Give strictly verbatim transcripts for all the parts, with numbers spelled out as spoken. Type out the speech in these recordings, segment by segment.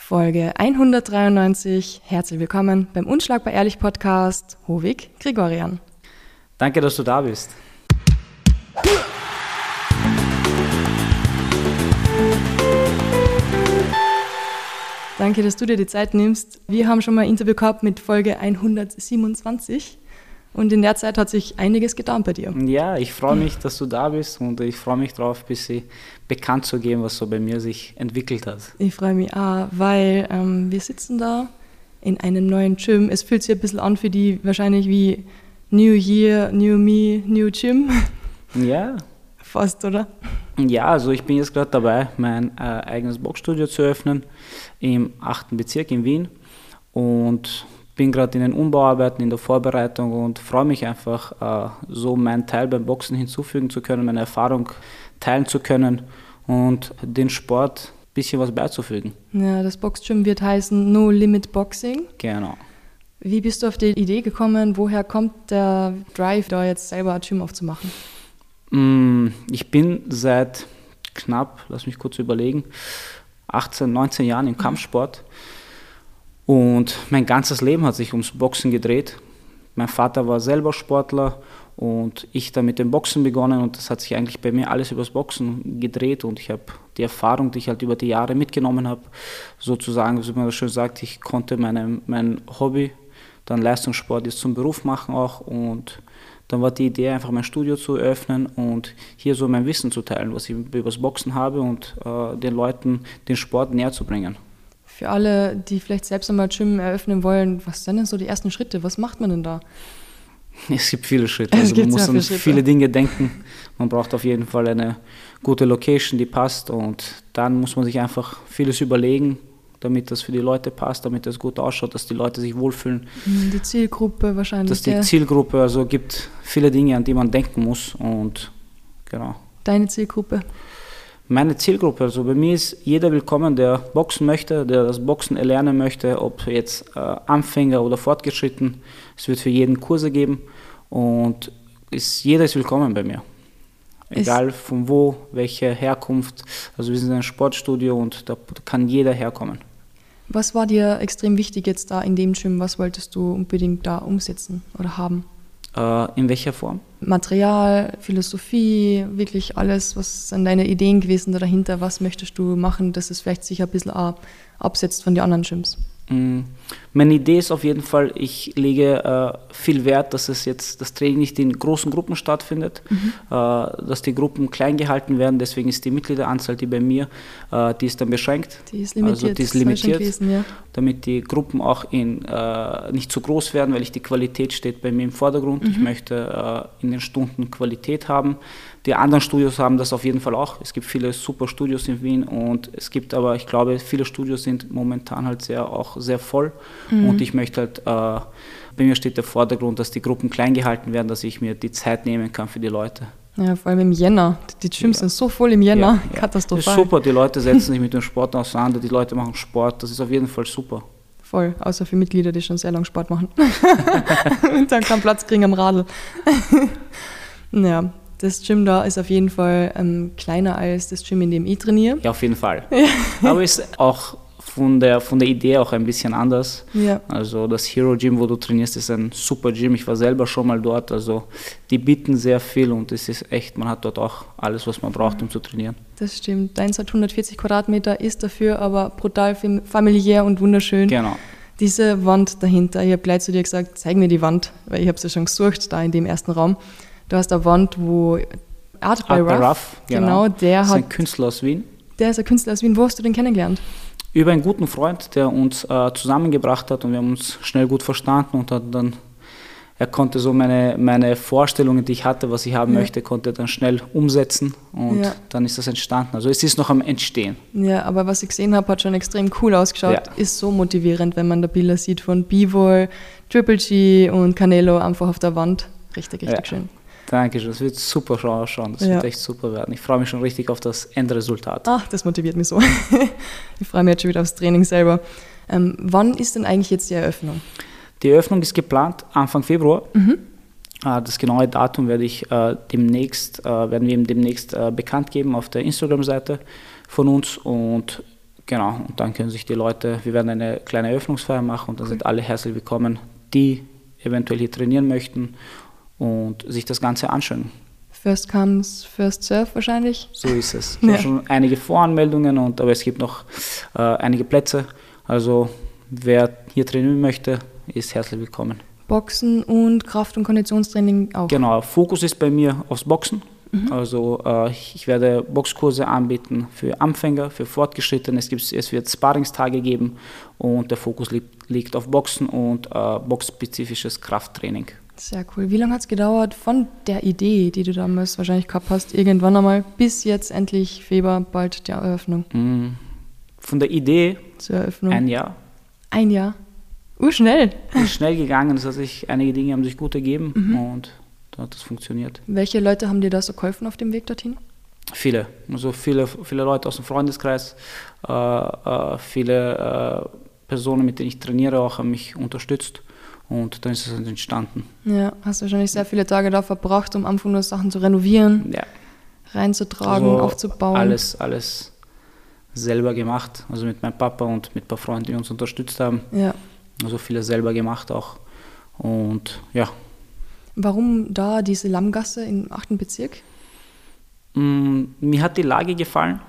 Folge hundertdreiundneunzig. Herzlich willkommen beim Unschlagbar Ehrlich Podcast, Hovig Grigorian. Danke, dass du da bist. Danke, dass du dir die Zeit nimmst. Wir haben schon mal ein Interview gehabt mit Folge hundertsiebenundzwanzig und in der Zeit hat sich einiges getan bei dir. Ja, ich freue mich, dass du da bist und ich freue mich darauf, ein bisschen bekannt zu geben, was so bei mir sich entwickelt hat. Ich freue mich auch, weil ähm, wir sitzen da in einem neuen Gym. Es fühlt sich ein bisschen an für die wahrscheinlich wie New Year, New Me, New Gym. Ja. Fast, oder? Ja, also ich bin jetzt gerade dabei, mein äh, eigenes Boxstudio zu öffnen im achten Bezirk in Wien und bin gerade in den Umbauarbeiten, in der Vorbereitung und freue mich einfach, äh, so meinen Teil beim Boxen hinzufügen zu können, meine Erfahrung teilen zu können und den Sport ein bisschen was beizufügen. Ja, das Boxgym wird heißen No Limit Boxing. Genau. Wie bist du auf die Idee gekommen? Woher kommt der Drive, da jetzt selber ein Gym aufzumachen? Ich bin seit knapp, lass mich kurz überlegen, achtzehn, neunzehn Jahren im Kampfsport und mein ganzes Leben hat sich ums Boxen gedreht. Mein Vater war selber Sportler und ich dann mit dem Boxen begonnen und das hat sich eigentlich bei mir alles übers Boxen gedreht und ich habe die Erfahrung, die ich halt über die Jahre mitgenommen habe, sozusagen, wie man das schön sagt, ich konnte meine, mein Hobby, dann Leistungssport jetzt zum Beruf machen auch und dann war die Idee, einfach mein Studio zu eröffnen und hier so mein Wissen zu teilen, was ich über das Boxen habe und äh, den Leuten den Sport näher zu bringen. Für alle, die vielleicht selbst einmal ein Gym eröffnen wollen, was sind denn so die ersten Schritte? Was macht man denn da? Es gibt viele Schritte. Also man muss an viele Dinge denken. Man braucht auf jeden Fall eine gute Location, die passt und dann muss man sich einfach vieles überlegen, damit das für die Leute passt, damit das gut ausschaut, dass die Leute sich wohlfühlen. Die Zielgruppe wahrscheinlich. Dass die ja. Zielgruppe, also gibt viele Dinge, an die man denken muss und genau. Deine Zielgruppe? Meine Zielgruppe, also bei mir ist jeder willkommen, der boxen möchte, der das Boxen erlernen möchte, ob jetzt äh, Anfänger oder fortgeschritten. Es wird für jeden Kurse geben und ist, jeder ist willkommen bei mir. Egal von wo, welche Herkunft. Also wir sind ein Sportstudio und da kann jeder herkommen. Was war dir extrem wichtig jetzt da in dem Gym? Was wolltest du unbedingt da umsetzen oder haben? Äh, in welcher Form? Material, Philosophie, wirklich alles. Was sind deine Ideen gewesen dahinter? Was möchtest du machen, dass es vielleicht sich ein bisschen absetzt von den anderen Gyms? Meine Idee ist auf jeden Fall, ich lege äh, viel Wert, dass es jetzt das Training nicht in großen Gruppen stattfindet, mhm. äh, dass die Gruppen klein gehalten werden. Deswegen ist die Mitgliederanzahl, die bei mir, äh, die ist dann beschränkt. Die ist limitiert. Also die ist limitiert, gewesen, ja. Damit die Gruppen auch in, äh, nicht zu groß werden, weil ich die Qualität steht bei mir im Vordergrund. Mhm. Ich möchte äh, in den Stunden Qualität haben. Die anderen Studios haben das auf jeden Fall auch. Es gibt viele super Studios in Wien und es gibt aber, ich glaube, viele Studios sind momentan halt sehr, auch sehr voll. Mhm. Und ich möchte halt, äh, bei mir steht der Vordergrund, dass die Gruppen klein gehalten werden, dass ich mir die Zeit nehmen kann für die Leute. Ja, vor allem im Jänner. Die Gyms ja. sind so voll im Jänner, ja, katastrophal. Das ist super, die Leute setzen sich mit dem Sport auseinander, die Leute machen Sport, das ist auf jeden Fall super. Voll, außer für Mitglieder, die schon sehr lange Sport machen. Und dann keinen Platz kriegen am Radl. Ja. Das Gym da ist auf jeden Fall ähm, kleiner als das Gym, in dem ich trainiere. Ja, auf jeden Fall. Aber ist auch von der, von der Idee auch ein bisschen anders. Ja. Also das Hero Gym, wo du trainierst, ist ein super Gym. Ich war selber schon mal dort. Also die bieten sehr viel und es ist echt, man hat dort auch alles, was man braucht, um zu trainieren. Das stimmt. Deins hat hundertvierzig Quadratmeter, ist dafür aber brutal familiär und wunderschön. Genau. Diese Wand dahinter, ich habe gleich zu dir gesagt, zeig mir die Wand, weil ich habe sie schon gesucht, da in dem ersten Raum. Du hast eine Wand, wo Art by Ruff, Ruff genau, genau, der ist hat... ein Künstler aus Wien. Der ist ein Künstler aus Wien. Wo hast du den kennengelernt? Über einen guten Freund, der uns äh, zusammengebracht hat und wir haben uns schnell gut verstanden und hat dann, er konnte so meine, meine Vorstellungen, die ich hatte, was ich haben ja. möchte, konnte dann schnell umsetzen und ja. dann ist das entstanden. Also es ist noch am Entstehen. Ja, aber was ich gesehen habe, hat schon extrem cool ausgeschaut. Ja. Ist so motivierend, wenn man da Bilder sieht von Bivol, Triple G und Canelo einfach auf der Wand. Richtig, richtig ja. schön. Dankeschön, das wird super schon ausschauen, das ja. wird echt super werden. Ich freue mich schon richtig auf das Endresultat. Ach, das motiviert mich so. Ich freue mich jetzt schon wieder aufs Training selber. Ähm, wann ist denn eigentlich jetzt die Eröffnung? Die Eröffnung ist geplant Anfang Februar. Mhm. Äh, das genaue Datum werde ich äh, demnächst, äh, werden wir demnächst äh, bekannt geben auf der Instagram-Seite von uns und Genau, und dann können sich die Leute, wir werden eine kleine Eröffnungsfeier machen und dann cool. sind alle herzlich willkommen, die eventuell hier trainieren möchten und sich das Ganze anschauen. First comes, first serve wahrscheinlich. So ist es. Ich ja. habe schon einige Voranmeldungen, und, aber es gibt noch äh, einige Plätze. Also wer hier trainieren möchte, ist herzlich willkommen. Boxen und Kraft- und Konditionstraining auch? Genau, Fokus ist bei mir aufs Boxen. Mhm. Also äh, ich werde Boxkurse anbieten für Anfänger, für Fortgeschrittene. Es, gibt, es wird Sparringstage geben und der Fokus liegt, liegt auf Boxen und äh, boxspezifisches Krafttraining. Sehr cool. Wie lange hat es gedauert von der Idee, die du damals wahrscheinlich gehabt hast, irgendwann einmal, bis jetzt endlich Februar, bald die Eröffnung? Von der Idee zur Eröffnung? Ein Jahr. Ein Jahr? Urschnell. Ist schnell gegangen, das hat sich, einige Dinge haben sich gut ergeben mhm. und da hat das funktioniert. Welche Leute haben dir da so geholfen auf dem Weg dorthin? Viele, also viele, viele Leute aus dem Freundeskreis, äh, äh, viele äh, Personen, mit denen ich trainiere, auch haben mich unterstützt. Und dann ist es entstanden. Ja, hast du wahrscheinlich sehr viele Tage da verbracht, um am Anfang nur Sachen zu renovieren, ja. reinzutragen, also aufzubauen. Alles, alles selber gemacht, also mit meinem Papa und mit ein paar Freunden, die uns unterstützt haben. Ja. Also viele selber gemacht auch. Und ja. Warum da diese Lammgasse im achten Bezirk? Mm, mir hat die Lage gefallen.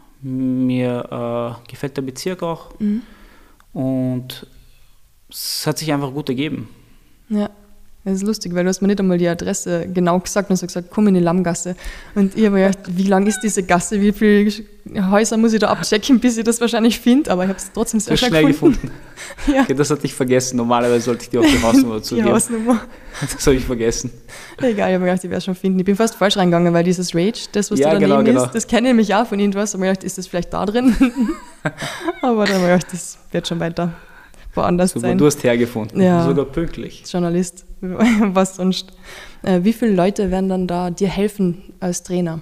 Mir äh, gefällt der Bezirk auch. Mhm. Und es hat sich einfach gut ergeben. Ja, das ist lustig, weil du hast mir nicht einmal die Adresse genau gesagt und hast gesagt, komm in die Lammgasse. Und ich habe mir gedacht, wie lang ist diese Gasse, wie viele Häuser muss ich da abchecken, bis ich das wahrscheinlich finde, aber ich habe es trotzdem sehr schnell, schnell gefunden. gefunden. Ja. Okay, das hatte ich vergessen, normalerweise sollte ich dir auch die Hausnummer zugeben. Die Hausnummer. Das habe ich vergessen. Egal, ich habe mir gedacht, ich werde es schon finden. Ich bin fast falsch reingegangen, weil dieses Rage, das was ja, da daneben genau, ist, genau. das kenne ich mich auch von irgendwas. Und ich habe mir gedacht, ist das vielleicht da drin? Aber dann habe ich gedacht, das wird schon weiter woanders Super, sein. Du hast hergefunden, ja. Sogar pünktlich. Journalist, was sonst. Äh, wie viele Leute werden dann da dir helfen als Trainer?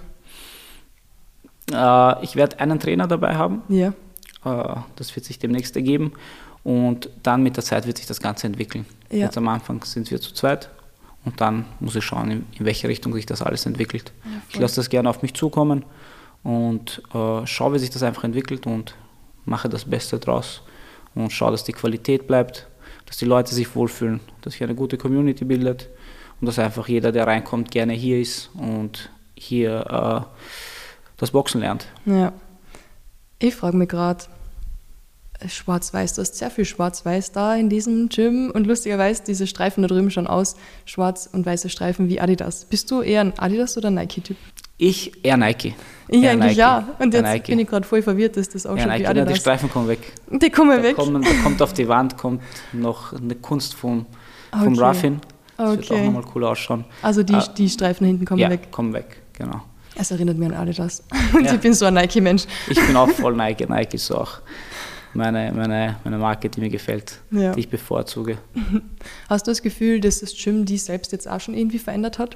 Äh, ich werde einen Trainer dabei haben. Ja. Äh, das wird sich demnächst ergeben. Und dann mit der Zeit wird sich das Ganze entwickeln. Ja. Jetzt am Anfang sind wir zu zweit. Und dann muss ich schauen, in, in welche Richtung sich das alles entwickelt. Ja, ich lasse das gerne auf mich zukommen und äh, schaue, wie sich das einfach entwickelt und mache das Beste draus. Und schaue, dass die Qualität bleibt, dass die Leute sich wohlfühlen, dass sich eine gute Community bildet und dass einfach jeder, der reinkommt, gerne hier ist und hier äh, das Boxen lernt. Ja, ich frage mich gerade, Schwarz-Weiß, du hast sehr viel Schwarz-Weiß da in diesem Gym und lustigerweise diese Streifen da drüben schauen aus, schwarz und weiße Streifen wie Adidas. Bist du eher ein Adidas- oder Nike-Typ? Ich eher Nike. Ich eher eigentlich Nike. ja. Und jetzt Nike. bin ich gerade voll verwirrt, dass das auch eher schon Nike. wie Adidas. Die Streifen kommen weg. Die kommen da weg? Kommen, da kommt auf die Wand kommt noch eine Kunst vom, vom okay. Ruffin. Das okay. wird auch nochmal cool ausschauen. Also die, uh, die Streifen hinten kommen ja, weg? Ja, kommen weg, genau. Es erinnert mich an Adidas. Und ja. ich bin so ein Nike-Mensch. Ich bin auch voll Nike. Nike ist auch meine, meine, meine Marke, die mir gefällt, ja. die ich bevorzuge. Hast du das Gefühl, dass das Gym die selbst jetzt auch schon irgendwie verändert hat?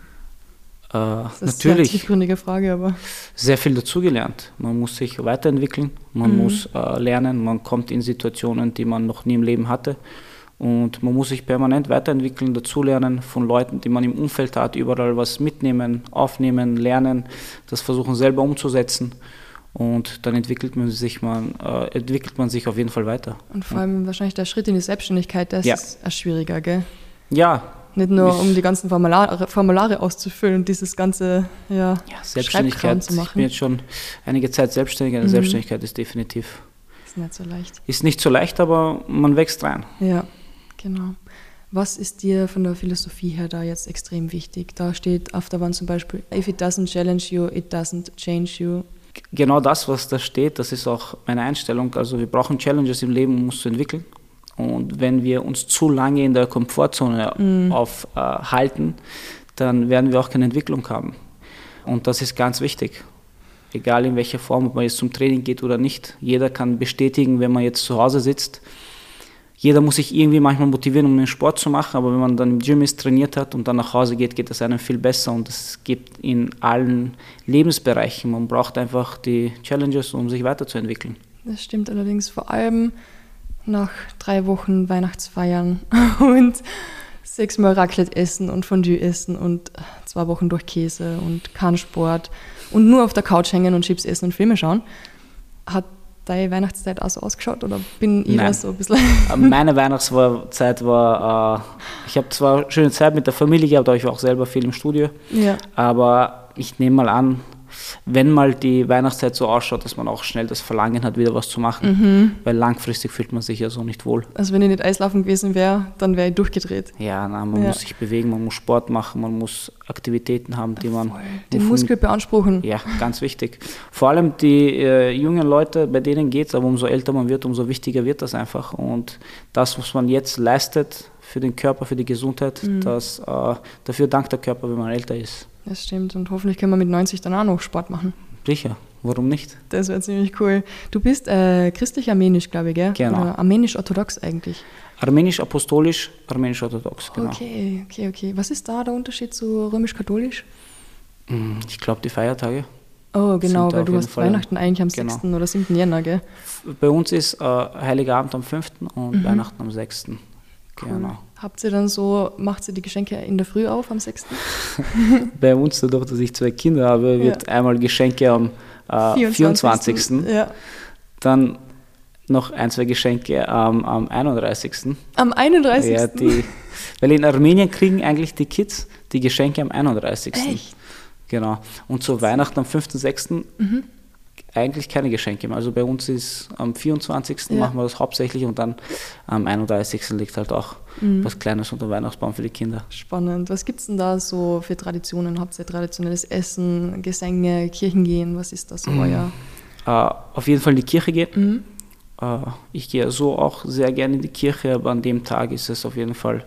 Äh, das ist natürlich. eine tiefgründige Frage, aber... Sehr viel dazugelernt. Man muss sich weiterentwickeln, man mhm. muss äh, lernen, man kommt in Situationen, die man noch nie im Leben hatte. Und man muss sich permanent weiterentwickeln, dazulernen von Leuten, die man im Umfeld hat, überall was mitnehmen, aufnehmen, lernen, das versuchen selber umzusetzen. Und dann entwickelt man sich, man, äh, entwickelt man sich auf jeden Fall weiter. Und vor allem ja. wahrscheinlich der Schritt in die Selbstständigkeit, der ist ja. schwieriger, gell? Ja. Nicht nur, um die ganzen Formulare, Formulare auszufüllen und dieses ganze ja, ja, Selbstständigkeit zu machen. Ich bin jetzt schon einige Zeit selbstständig. Eine mhm. Selbstständigkeit ist definitiv... Ist nicht so leicht. Ist nicht so leicht, aber man wächst rein. Ja, genau. Was ist dir von der Philosophie her da jetzt extrem wichtig? Da steht auf der Wand zum Beispiel, if it doesn't challenge you, it doesn't change you. Genau das, was da steht, das ist auch meine Einstellung. Also wir brauchen Challenges im Leben, um uns zu entwickeln. Und wenn wir uns zu lange in der Komfortzone mm. aufhalten, dann werden wir auch keine Entwicklung haben. Und das ist ganz wichtig. Egal in welcher Form, ob man jetzt zum Training geht oder nicht. Jeder kann bestätigen, wenn man jetzt zu Hause sitzt. Jeder muss sich irgendwie manchmal motivieren, um den Sport zu machen, aber wenn man dann im Gym ist, trainiert hat und dann nach Hause geht, geht es einem viel besser und es gibt in allen Lebensbereichen. Man braucht einfach die Challenges, um sich weiterzuentwickeln. Das stimmt allerdings vor allem nach drei Wochen Weihnachtsfeiern und sechsmal Raclette essen und Fondue essen und zwei Wochen durch Käse und kein Sport und nur auf der Couch hängen und Chips essen und Filme schauen, hat deine Weihnachtszeit auch so ausgeschaut oder bin ich Nein. da so ein bisschen... Meine Weihnachtszeit war, äh, ich habe zwar eine schöne Zeit mit der Familie gehabt, aber ich war auch selber viel im Studio, Ja. aber ich nehme mal an, wenn mal die Weihnachtszeit so ausschaut, dass man auch schnell das Verlangen hat, wieder was zu machen, Mhm. weil langfristig fühlt man sich ja so nicht wohl. Also wenn ich nicht Eislaufen gewesen wäre, dann wäre ich durchgedreht. Ja, nein, man Ja. muss sich bewegen, man muss Sport machen, man muss Aktivitäten haben, die man... Den wovon- Muskel beanspruchen. Ja, ganz wichtig. Vor allem die äh, jungen Leute, bei denen geht es, aber umso älter man wird, umso wichtiger wird das einfach. Und das, was man jetzt leistet für den Körper, für die Gesundheit, Mhm. das, äh, dafür dankt der Körper, wenn man älter ist. Das stimmt und hoffentlich können wir mit neunzig dann auch noch Sport machen. Sicher, warum nicht? Das wäre ziemlich cool. Du bist äh, christlich-armenisch, glaube ich, gell? Genau. Oder armenisch-orthodox eigentlich. Armenisch-apostolisch, armenisch-orthodox, genau. Okay, okay, okay. Was ist da der Unterschied zu römisch-katholisch? Mm, Ich glaube, die Feiertage. Oh, genau, Sind da weil auf du jeden hast Fall- Weihnachten eigentlich am genau. sechsten oder siebten Jänner, gell? Bei uns ist äh, Heiliger Abend am fünften und Mhm. Weihnachten am sechsten Cool. Genau. Habt ihr dann so, macht ihr die Geschenke in der Früh auf am sechsten? Bei uns, dadurch, dass ich zwei Kinder habe, wird einmal Geschenke am äh, vierundzwanzigsten Ja. Dann noch ein, zwei Geschenke am, am einunddreißigsten Am einunddreißigsten Ja, die, weil in Armenien kriegen eigentlich die Kids die Geschenke am einunddreißigsten Echt? Genau. Und zu Weihnachten am fünften sechsten Mhm. eigentlich keine Geschenke mehr. Also bei uns ist am vierundzwanzigsten Ja. machen wir das hauptsächlich und dann am einunddreißigsten liegt halt auch Mhm. was Kleines unter dem Weihnachtsbaum für die Kinder. Spannend. Was gibt es denn da so für Traditionen? Habt ihr traditionelles Essen, Gesänge, Kirchengehen? Was ist das so euer? Äh, auf jeden Fall in die Kirche gehen. Mhm. Äh, ich gehe so auch sehr gerne in die Kirche, aber an dem Tag ist es auf jeden Fall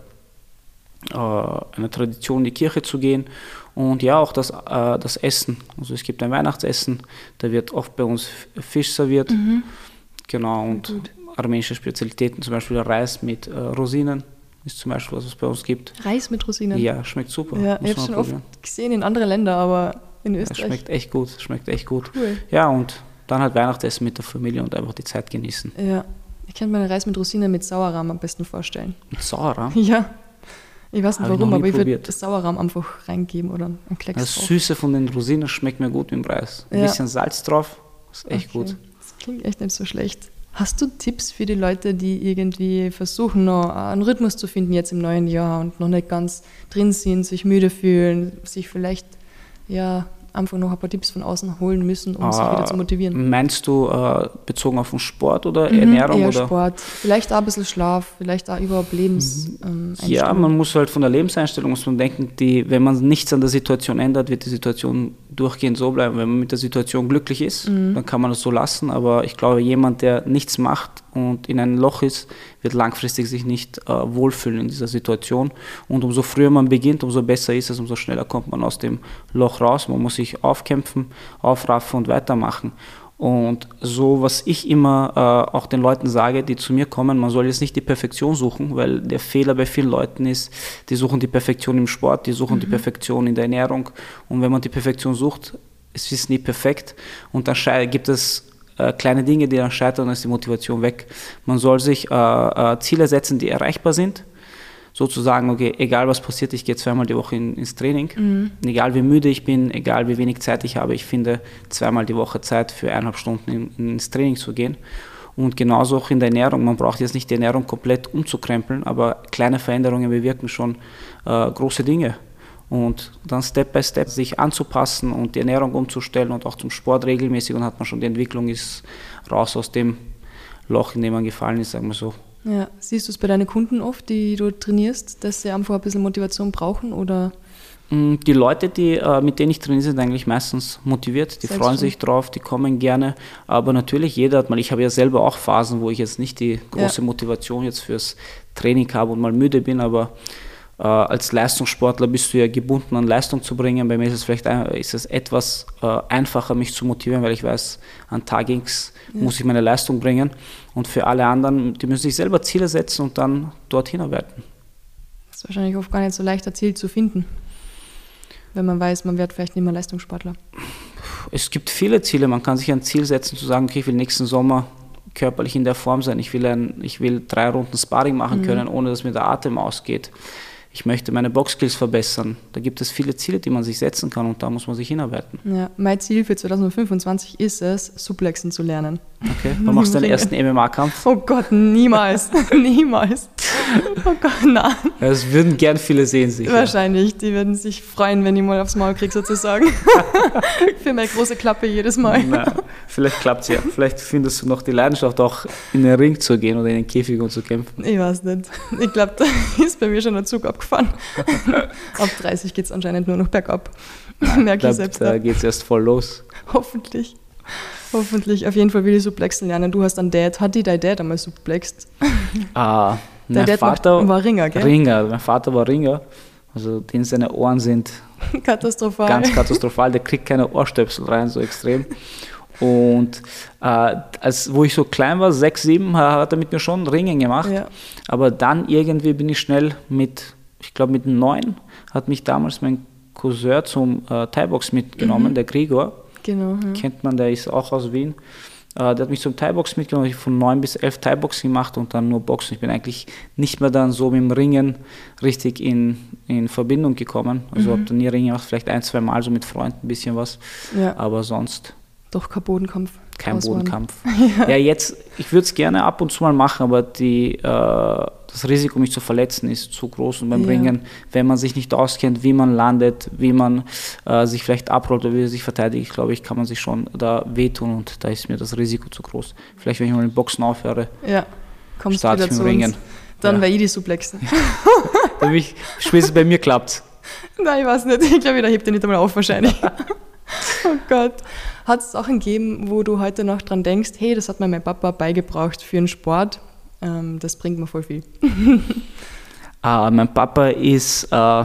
äh, eine Tradition, in die Kirche zu gehen. Und ja, auch das, äh, das Essen. Also es gibt ein Weihnachtsessen, da wird oft bei uns Fisch serviert. Mhm. Genau, und Gut. armenische Spezialitäten, zum Beispiel Reis mit äh, Rosinen, ist zum Beispiel was, was es bei uns gibt. Reis mit Rosinen? Ja, schmeckt super. Ja, muss ich habe man schon probieren. oft gesehen in anderen Ländern, aber in Ja, Österreich. schmeckt echt gut, schmeckt echt gut. Cool. Ja, und dann halt Weihnachtsessen mit der Familie und einfach die Zeit genießen. Ja, ich kann mir einen Reis mit Rosinen mit Sauerrahm am besten vorstellen. Mit Sauerrahm. Ja, ich weiß nicht Hab ich warum, noch nie aber ich würde probiert. das Sauerrahm einfach reingeben oder einen Klecks Das drauf. Süße von den Rosinen schmeckt mir gut mit dem Reis. Ein Ja. bisschen Salz drauf, ist echt Okay. gut. Das klingt echt nicht so schlecht. Hast du Tipps für die Leute, die irgendwie versuchen, noch einen Rhythmus zu finden jetzt im neuen Jahr und noch nicht ganz drin sind, sich müde fühlen, sich vielleicht ja einfach noch ein paar Tipps von außen holen müssen, um sich Ah, wieder zu motivieren? Meinst du äh, bezogen auf den Sport oder Mhm, Ernährung? eher oder? Sport, vielleicht auch ein bisschen Schlaf, vielleicht auch überhaupt Lebens. Ähm, Ja, Einstellung. man muss halt von der Lebenseinstellung muss man denken, die, wenn man nichts an der Situation ändert, wird die Situation durchgehend so bleiben. Wenn man mit der Situation glücklich ist, Mhm. dann kann man das so lassen. Aber ich glaube, jemand, der nichts macht und in einem Loch ist, wird langfristig sich nicht äh, wohlfühlen in dieser Situation. Und umso früher man beginnt, umso besser ist es, umso schneller kommt man aus dem Loch raus. Man muss sich aufkämpfen, aufraffen und weitermachen. Und so, was ich immer äh, auch den Leuten sage, die zu mir kommen, man soll jetzt nicht die Perfektion suchen, weil der Fehler bei vielen Leuten ist, die suchen die Perfektion im Sport, die suchen die Perfektion in der Ernährung. Und wenn man die Perfektion sucht, es ist nie perfekt. Und dann schei- gibt es äh, kleine Dinge, die dann scheitern, dann ist die Motivation weg. Man soll sich äh, äh, Ziele setzen, die erreichbar sind. Sozusagen, okay, egal was passiert, ich gehe zweimal die Woche in, ins Training. Mhm. Egal wie müde ich bin, egal wie wenig Zeit ich habe, ich finde zweimal die Woche Zeit für eineinhalb Stunden in, ins Training zu gehen. Und genauso auch in der Ernährung. Man braucht jetzt nicht die Ernährung komplett umzukrempeln, aber kleine Veränderungen bewirken schon äh, große Dinge. Und dann Step by Step sich anzupassen und die Ernährung umzustellen und auch zum Sport regelmäßig, und hat man schon die Entwicklung, ist raus aus dem Loch, in dem man gefallen ist, sagen wir so. Ja, siehst du es bei deinen Kunden oft, die du trainierst, dass sie einfach ein bisschen Motivation brauchen oder? Die Leute, die, äh, mit denen ich trainiere, sind eigentlich meistens motiviert, die Selbst freuen schon. sich drauf, die kommen gerne, aber natürlich jeder hat mal, ich habe ja selber auch Phasen, wo ich jetzt nicht die große Ja. Motivation jetzt fürs Training habe und mal müde bin, aber äh, als Leistungssportler bist du ja gebunden an Leistung zu bringen. Bei mir ist es vielleicht ein, ist es etwas äh, einfacher, mich zu motivieren, weil ich weiß, an Tag X Ja. muss ich meine Leistung bringen, und für alle anderen, die müssen sich selber Ziele setzen und dann dorthin arbeiten. Das ist wahrscheinlich oft gar nicht so leicht, ein Ziel zu finden, wenn man weiß, man wird vielleicht nicht mehr Leistungssportler. Es gibt viele Ziele. Man kann sich ein Ziel setzen, zu sagen, okay, ich will nächsten Sommer körperlich in der Form sein. Ich will, ein, ich will drei Runden Sparring machen Mhm. können, ohne dass mir der Atem ausgeht. ich möchte meine Boxskills verbessern. Da gibt es viele Ziele, die man sich setzen kann und da muss man sich hinarbeiten. Ja, mein Ziel für zwanzig fünfundzwanzig ist es, Suplexen zu lernen. Okay, wann machst du deinen ersten M M A-Kampf? Oh Gott, niemals, niemals. Oh Gott, nein. Das würden gern viele sehen, sicher. Wahrscheinlich, die würden sich freuen, wenn ich mal aufs Maul kriege, sozusagen. Für meine große Klappe jedes Mal. Na, vielleicht klappt es ja. Vielleicht findest du noch die Leidenschaft, auch in den Ring zu gehen oder in den Käfig und zu kämpfen. Ich weiß nicht. Ich glaube, da ist bei mir schon ein Zug abgefahren. Ab dreißig geht es anscheinend nur noch bergab. Merke ich selbst. Da geht es erst voll los. Hoffentlich. Hoffentlich. Auf jeden Fall will ich Suplexen lernen. Du hast einen Dad. Hat die dein Dad einmal suplext? Ah, Dein mein Dad Vater war Ringer, gell? Ringer. Mein Vater war Ringer. Also den seine Ohren sind katastrophal. Ganz katastrophal. Der kriegt keine Ohrstöpsel rein, so extrem. Und äh, als, wo ich so klein war, sechs, sieben, hat er mit mir schon Ringen gemacht. Ja. Aber dann irgendwie bin ich schnell mit, ich glaube mit neun, hat mich damals mein Cousin zum äh, Thai-Box mitgenommen, mhm. der Gregor. Genau. Ja. Kennt man, der ist auch aus Wien. Äh, der hat mich zum Thai-Box mitgenommen. Ich habe von neun bis elf Thai-Box gemacht und dann nur Boxen. Ich bin eigentlich nicht mehr dann so mit dem Ringen richtig in, in Verbindung gekommen. Also mhm. habe dann nie Ringen gemacht, vielleicht ein, zwei Mal so mit Freunden ein bisschen was. Ja. Aber sonst... Doch kein Bodenkampf. Kein Bodenkampf. Ja. ja, jetzt, ich würde es gerne ab und zu mal machen, aber die, äh, das Risiko, mich zu verletzen, ist zu groß. Und beim ja. Ringen, wenn man sich nicht auskennt, wie man landet, wie man äh, sich vielleicht abrollt oder wie er sich verteidigt, glaube ich, kann man sich schon da wehtun und da ist mir das Risiko zu groß. Vielleicht, wenn ich mal mit Boxen aufhöre, ja. kommst du wieder zu Ringen. Uns. Dann ja. werde ich die Suplexen. Ja. ich, spätestens bei mir klappt. Nein, ich weiß nicht. Ich glaube, da hebt ihr nicht einmal auf wahrscheinlich. Oh Gott. Hat es auch gegeben, wo du heute noch dran denkst, hey, das hat mir mein Papa beigebracht für den Sport, ähm, das bringt mir voll viel. uh, mein Papa ist uh,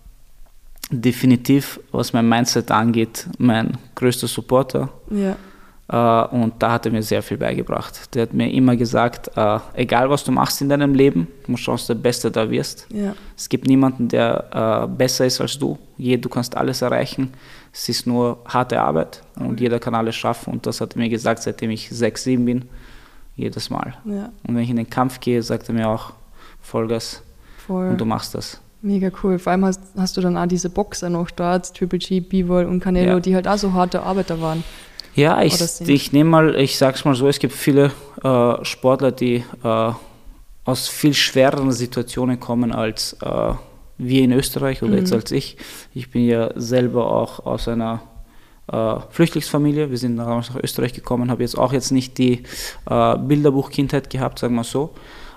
definitiv, was mein Mindset angeht, mein größter Supporter. Ja. Uh, und da hat er mir sehr viel beigebracht. Der hat mir immer gesagt, uh, egal was du machst in deinem Leben, du musst schauen, dass du der Beste da wirst. Ja. Es gibt niemanden, der uh, besser ist als du. Je, du kannst alles erreichen. Es ist nur harte Arbeit und mhm. jeder kann alles schaffen. Und das hat er mir gesagt, seitdem ich sechs, sieben bin, jedes Mal. Ja. Und wenn ich in den Kampf gehe, sagt er mir auch, Vollgas Voll. Und du machst das. Mega cool. Vor allem hast, hast du dann auch diese Boxer noch dort, Triple G, Bivol und Canelo, ja. die halt auch so harte Arbeiter waren. Ja, ich, ich nehme mal, ich sag's mal so, es gibt viele äh, Sportler, die äh, aus viel schwereren Situationen kommen als äh, wir in Österreich oder mhm. jetzt als ich. Ich bin ja selber auch aus einer äh, Flüchtlingsfamilie. Wir sind damals nach Österreich gekommen, habe jetzt auch jetzt nicht die äh, Bilderbuch-Kindheit gehabt, sagen wir so.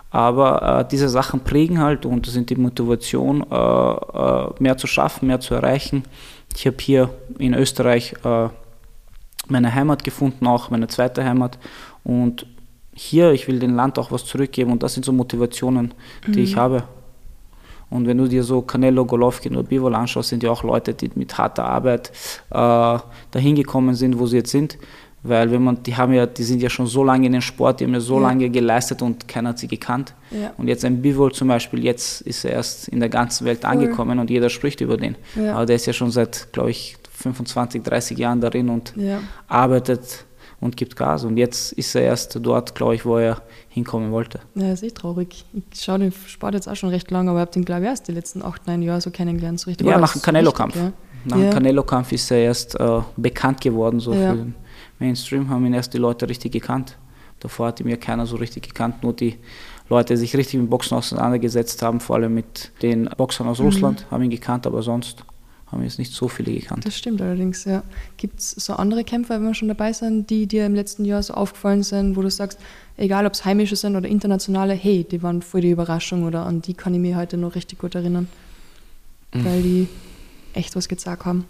Aber äh, diese Sachen prägen halt und sind die Motivation, äh, äh, mehr zu schaffen, mehr zu erreichen. Ich habe hier in Österreich äh, meine Heimat gefunden, auch meine zweite Heimat. Und hier, ich will dem Land auch was zurückgeben und das sind so Motivationen, die mhm. ich habe. Und wenn du dir so Canelo, Golovkin oder Bivol anschaust, sind ja auch Leute, die mit harter Arbeit äh, dahin gekommen sind, wo sie jetzt sind. Weil wenn man, die haben ja, die sind ja schon so lange in den Sport, die haben ja so ja. lange geleistet und keiner hat sie gekannt. Ja. Und jetzt ein Bivol zum Beispiel, jetzt ist er erst in der ganzen Welt cool. angekommen und jeder spricht über den. Ja. Aber der ist ja schon seit, glaube ich, fünfundzwanzig, dreißig Jahren darin und ja. arbeitet und gibt Gas. Und jetzt ist er erst dort, glaube ich, wo er hinkommen wollte. Ja, das ist eh traurig. Ich schaue den Sport jetzt auch schon recht lange, aber habe den, glaube ich, erst die letzten acht, neun Jahre so kennengelernt. So richtig. Ja, nach dem Canelo-Kampf. Ja. Nach ja. dem Canelo-Kampf ist er erst äh, bekannt geworden. So ja. für den Mainstream haben ihn erst die Leute richtig gekannt. Davor hat ihn ja keiner so richtig gekannt, nur die Leute, die sich richtig mit Boxen auseinandergesetzt haben, vor allem mit den Boxern aus mhm. Russland, haben ihn gekannt, aber sonst haben jetzt nicht so viele gekannt. Das stimmt allerdings, ja. Gibt es so andere Kämpfer, wenn wir schon dabei sind, die dir im letzten Jahr so aufgefallen sind, wo du sagst, egal ob es heimische sind oder internationale, hey, die waren voll die Überraschung oder an die kann ich mich heute noch richtig gut erinnern, mhm. weil die echt was gezeigt haben,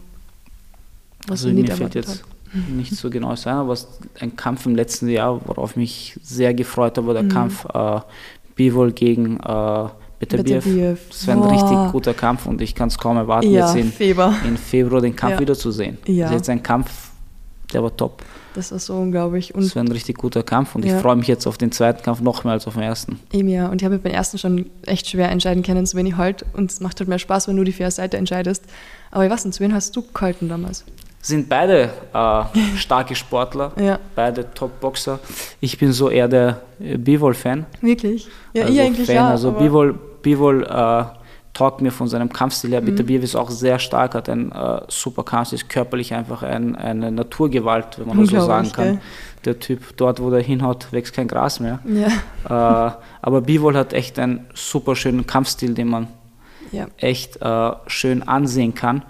was also ich nicht mir fällt erwartet jetzt habe. nicht so genau sein, aber ein Kampf im letzten Jahr, worauf mich sehr gefreut habe, war der mhm. Kampf äh, Bivol gegen äh, Beterbiev. Das war ein oh. richtig guter Kampf und ich kann es kaum erwarten, ja, jetzt in Februar. in Februar den Kampf ja. wiederzusehen. Ja. Das ist jetzt ein Kampf, der war top. Das war so unglaublich. Und das war ein richtig guter Kampf und ja. ich freue mich jetzt auf den zweiten Kampf noch mehr als auf den ersten. Eben ja, und ich habe mich beim ersten schon echt schwer entscheiden können, zu wen ich halt und es macht halt mehr Spaß, wenn du die faire Seite entscheidest. Aber ich weiß nicht, zu wen hast du gehalten damals? Sind beide äh, starke Sportler, ja. beide Top-Boxer. Ich bin so eher der äh, Bivol-Fan. Wirklich? Ja, also ich eigentlich Fan, ja. Also Bivol, Bivol äh, taugt mir von seinem Kampfstil her. Mhm. Beterbiev ist auch sehr stark, hat ein äh, super Kampf, ist körperlich einfach ein, eine Naturgewalt, wenn man das so sagen kann. Gell? Der Typ, dort wo der hinhaut, wächst kein Gras mehr. Ja. Äh, aber Bivol hat echt einen super schönen Kampfstil, den man ja. echt äh, schön ansehen kann.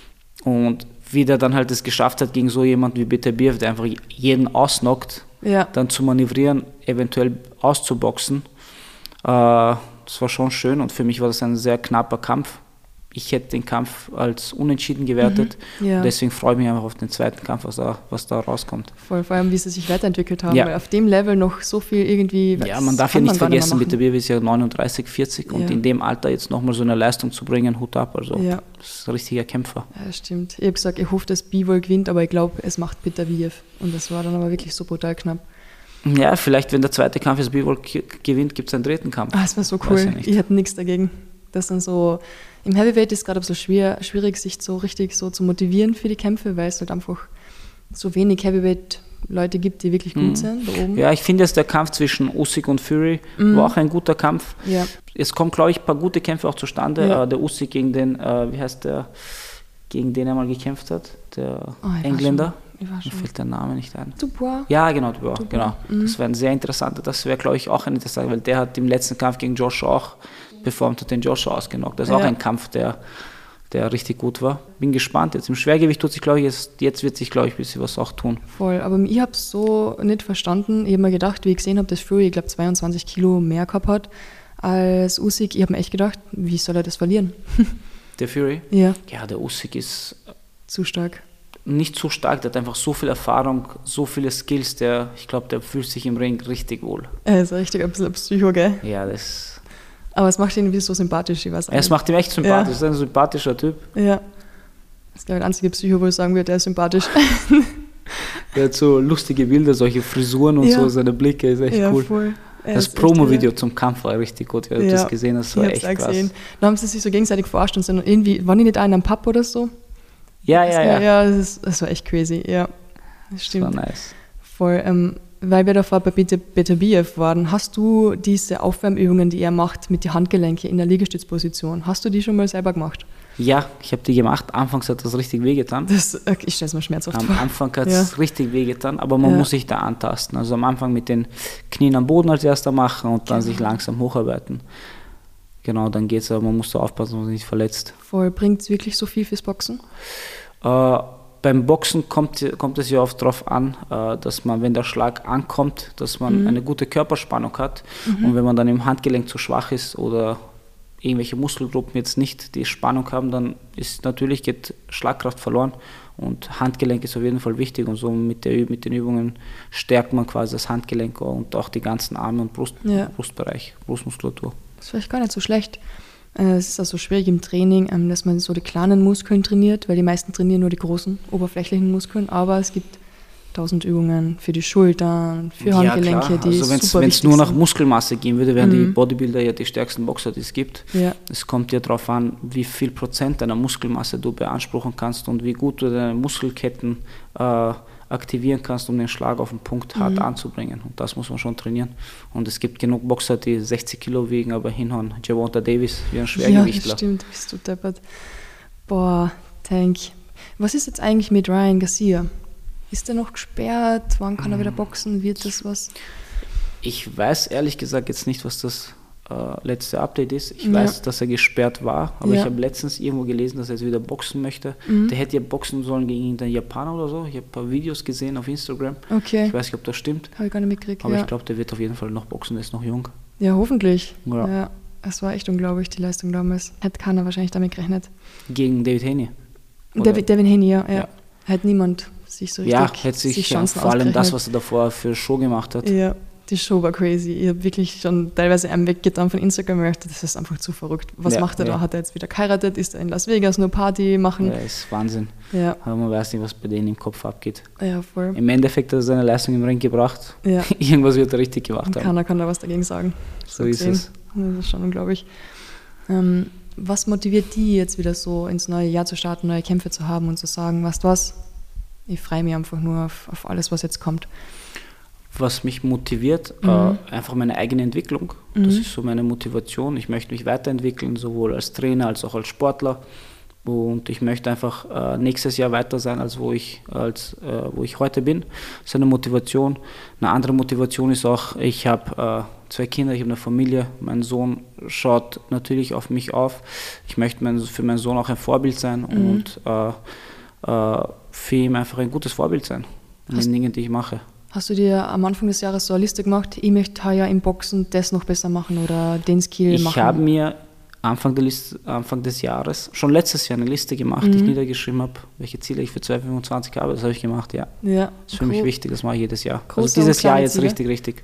Und wie der dann halt es geschafft hat, gegen so jemanden wie Beterbiev, der einfach jeden ausnockt, ja. dann zu manövrieren, eventuell auszuboxen. Äh, das war schon schön und für mich war das ein sehr knapper Kampf. Ich hätte den Kampf als unentschieden gewertet. Mhm, ja. Deswegen freue ich mich einfach auf den zweiten Kampf, was da, was da rauskommt. Voll, vor allem, wie sie sich weiterentwickelt haben, ja. weil auf dem Level noch so viel irgendwie... Ja, man darf ja nicht vergessen, Beterbiev ist ja neununddreißig, vierzig ja. und in dem Alter jetzt nochmal so eine Leistung zu bringen, Hut ab. Also ja. das ist ein richtiger Kämpfer. Ja, stimmt. Ich habe gesagt, ich hoffe, dass Bivol gewinnt, aber ich glaube, es macht Beterbiev. Und das war dann aber wirklich so brutal knapp. Ja, vielleicht, wenn der zweite Kampf ist, Bivol gewinnt, gibt es einen dritten Kampf. Ah, das war so cool. Ich hätte nichts dagegen. Das dann so... Im Heavyweight ist es gerade so schwer, schwierig, sich so richtig so zu motivieren für die Kämpfe, weil es halt einfach so wenig Heavyweight-Leute gibt, die wirklich gut mhm. sind da oben. Ja, ich finde jetzt der Kampf zwischen Usyk und Fury mhm. war auch ein guter Kampf. Ja. Es kommen, glaube ich, ein paar gute Kämpfe auch zustande. Ja. Der Usyk gegen den, äh, wie heißt der, gegen den er mal gekämpft hat, der oh, Engländer. Mir fällt der Name nicht ein. Dubois? Ja, genau, Dubois. Dubois. Genau. Mhm. Das wäre ein sehr interessanter, das wäre, glaube ich, auch ein interessanter, weil der hat im letzten Kampf gegen Joshua auch performt, hat den Joshua ausgenockt. Das ist ja. auch ein Kampf, der, der richtig gut war. Bin gespannt. Jetzt im Schwergewicht tut sich, glaube ich, jetzt, jetzt wird sich, glaube ich, ein bisschen was auch tun. Voll, aber ich habe es so nicht verstanden. Ich habe mir gedacht, wie ich gesehen habe, dass Fury, ich glaube, zweiundzwanzig Kilo mehr gehabt hat als Usyk. Ich habe mir echt gedacht, wie soll er das verlieren? Der Fury? Ja. Ja, der Usyk ist... Zu stark. Nicht zu stark, der hat einfach so viel Erfahrung, so viele Skills, der, ich glaube, der fühlt sich im Ring richtig wohl. Er ist richtig ein bisschen ein Psycho, gell? Ja, das... Aber es macht ihn irgendwie so sympathisch, ich weiß nicht. Es macht ihn echt sympathisch, ja. ist ein sympathischer Typ. Ja. Das ist, glaube ich, der einzige Psycho, wo ich sagen würde, der ist sympathisch. Der hat so lustige Bilder, solche Frisuren und ja. so, seine Blicke, ist echt ja, cool. Voll. Das Promo-Video zum Kampf war richtig gut, ich habe ja, das gesehen, das war echt krass. Gesehen. Dann haben sie sich so gegenseitig verarscht und sind irgendwie, waren die nicht einen am Pub oder so? Ja, ja, ja. Ja, das, ist, das war echt crazy, ja. Das stimmt. Das war nice. Voll, ähm, weil wir davor bei Beterbiev waren, hast du diese Aufwärmübungen, die er macht mit den Handgelenken in der Liegestützposition, hast du die schon mal selber gemacht? Ja, ich habe die gemacht. Anfangs hat das richtig wehgetan. Das, ich stelle es mir schmerzhaft vor. Am Anfang hat es ja. richtig wehgetan, aber man ja. muss sich da antasten. Also am Anfang mit den Knien am Boden als erster machen und dann genau. sich langsam hocharbeiten. Genau, dann geht es, aber man muss da aufpassen, dass man sich nicht verletzt. Voll, bringt es wirklich so viel fürs Boxen? Äh, beim Boxen kommt, kommt es ja oft darauf an, äh, dass man, wenn der Schlag ankommt, dass man mhm. eine gute Körperspannung hat. Mhm. Und wenn man dann im Handgelenk zu schwach ist oder irgendwelche Muskelgruppen jetzt nicht die Spannung haben, dann ist natürlich geht Schlagkraft verloren. Und Handgelenk ist auf jeden Fall wichtig. Und so mit, der, mit den Übungen stärkt man quasi das Handgelenk und auch die ganzen Arme und Brust, ja. Brustbereich, Brustmuskulatur. Das ist vielleicht gar nicht so schlecht. Es ist auch so schwierig im Training, dass man so die kleinen Muskeln trainiert, weil die meisten trainieren nur die großen, oberflächlichen Muskeln, aber es gibt tausend Übungen für die Schultern, für Handgelenke, ja, die also super wichtig sind. Wenn es nur nach Muskelmasse gehen würde, wären mhm. die Bodybuilder ja die stärksten Boxer, die es gibt. Ja. Es kommt ja darauf an, wie viel Prozent deiner Muskelmasse du beanspruchen kannst und wie gut du deine Muskelketten äh, aktivieren kannst, um den Schlag auf den Punkt hart mhm. anzubringen. Und das muss man schon trainieren. Und es gibt genug Boxer, die sechzig Kilo wiegen, aber hinhauen. Gervonta Davis, wie ein Schwergewichtler. Ja, stimmt, bist du deppert. Boah, Tank. Was ist jetzt eigentlich mit Ryan Garcia? Ist der noch gesperrt? Wann kann er wieder boxen? Wird das was? Ich weiß ehrlich gesagt jetzt nicht, was das äh, letzte Update ist. Ich ja. weiß, dass er gesperrt war, aber ja. ich habe letztens irgendwo gelesen, dass er jetzt wieder boxen möchte. Mhm. Der hätte ja boxen sollen gegen den Japaner oder so. Ich habe ein paar Videos gesehen auf Instagram. Okay. Ich weiß nicht, ob das stimmt. Habe ich gar nicht mitgekriegt. Aber ja. ich glaube, der wird auf jeden Fall noch boxen, der ist noch jung. Ja, hoffentlich. Ja. ja. Es war echt unglaublich, die Leistung damals. Hätte keiner wahrscheinlich damit gerechnet. Gegen David Haney? David, David Haney, ja. ja. ja. Hat niemand sich so richtig Ja, hätte sich, sich ja, vor allem das, was er davor für Show gemacht hat. Ja, die Show war crazy. Ich habe wirklich schon teilweise einen weggetan von Instagram und dachte, das ist einfach zu verrückt. Was ja, macht er ja. da? Hat er jetzt wieder geheiratet? Ist er in Las Vegas nur Party machen? Ja, ist Wahnsinn. Ja. Aber man weiß nicht, was bei denen im Kopf abgeht. Ja, voll. Im Endeffekt hat er seine Leistung im Ring gebracht. Ja. Irgendwas wird er richtig gemacht haben. Keiner kann da was dagegen sagen. So, so ist gesehen. es. Das ist schon unglaublich. Ähm, was motiviert die jetzt wieder so ins neue Jahr zu starten, neue Kämpfe zu haben und zu sagen, weißt du was, ich freue mich einfach nur auf, auf alles, was jetzt kommt? Was mich motiviert, Mhm. äh, einfach meine eigene Entwicklung. Mhm. Das ist so meine Motivation. Ich möchte mich weiterentwickeln, sowohl als Trainer als auch als Sportler. Und ich möchte einfach äh, nächstes Jahr weiter sein, als wo ich, als, äh, wo ich heute bin. Das ist eine Motivation. Eine andere Motivation ist auch, ich habe äh, zwei Kinder, ich habe eine Familie. Mein Sohn schaut natürlich auf mich auf. Ich möchte mein, für meinen Sohn auch ein Vorbild sein Mhm. und äh, äh, für ihn einfach ein gutes Vorbild sein in Hast- den Dingen, die ich mache. Hast du dir am Anfang des Jahres so eine Liste gemacht, ich möchte heuer im Boxen das noch besser machen oder den Skill Ich machen? habe mir Anfang, der Liste, Anfang des Jahres, schon letztes Jahr eine Liste gemacht, die ich Mhm. niedergeschrieben habe, welche Ziele ich für zwanzig fünfundzwanzig habe. Das habe ich gemacht, ja. Ja, Das ist für mich cool. wichtig, das mache ich jedes Jahr. Große Also dieses und kleine Jahr jetzt Ziele? richtig, richtig.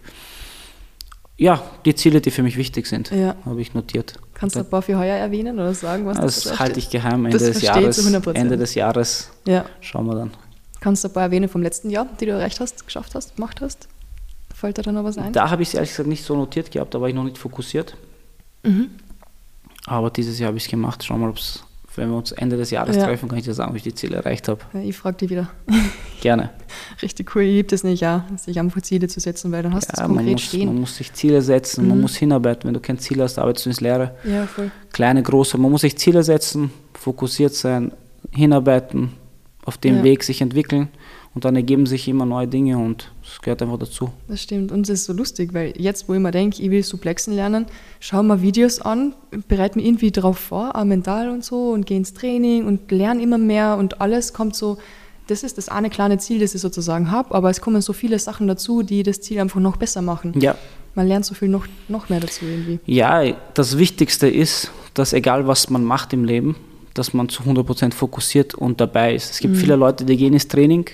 Ja, die Ziele, die für mich wichtig sind, Ja. habe ich notiert. Kannst du ein paar für heuer erwähnen oder sagen, was das Das halte ich geheim. Ende Das des verstehe ich Jahres. zu hundert Prozent. Ende des Jahres Ja. schauen wir dann. Kannst du ein paar erwähnen vom letzten Jahr, die du erreicht hast, geschafft hast, gemacht hast? Fällt dir da noch was ein? Da habe ich es ehrlich gesagt nicht so notiert gehabt, da war ich noch nicht fokussiert. Mhm. Aber dieses Jahr habe ich es gemacht. Schauen wir mal, ob's, wenn wir uns Ende des Jahres Ja. treffen, kann ich dir sagen, ob ich die Ziele erreicht habe. Ja, ich frage dich wieder. Gerne. Richtig cool, ich liebe das nicht, ja, sich einfach Ziele zu setzen, weil dann hast du es Ja, man, konkret muss, stehen. man muss sich Ziele setzen, man Mhm. muss hinarbeiten. Wenn du kein Ziel hast, arbeitest du ins Leere. Ja, voll. Kleine, große, man muss sich Ziele setzen, fokussiert sein, hinarbeiten, auf dem Ja. Weg sich entwickeln und dann ergeben sich immer neue Dinge und das gehört einfach dazu. Das stimmt. Und es ist so lustig, weil jetzt, wo ich mir denke, ich will Suplexen lernen, schau mir Videos an, bereite mich irgendwie darauf vor, auch mental und so, und gehe ins Training und lerne immer mehr und alles kommt so, das ist das eine kleine Ziel, das ich sozusagen habe, aber es kommen so viele Sachen dazu, die das Ziel einfach noch besser machen. Ja, Man lernt so viel noch, noch mehr dazu irgendwie. ja, das Wichtigste ist, dass egal was man macht im Leben, dass man zu hundert Prozent fokussiert und dabei ist. Es gibt Mhm. viele Leute, die gehen ins Training,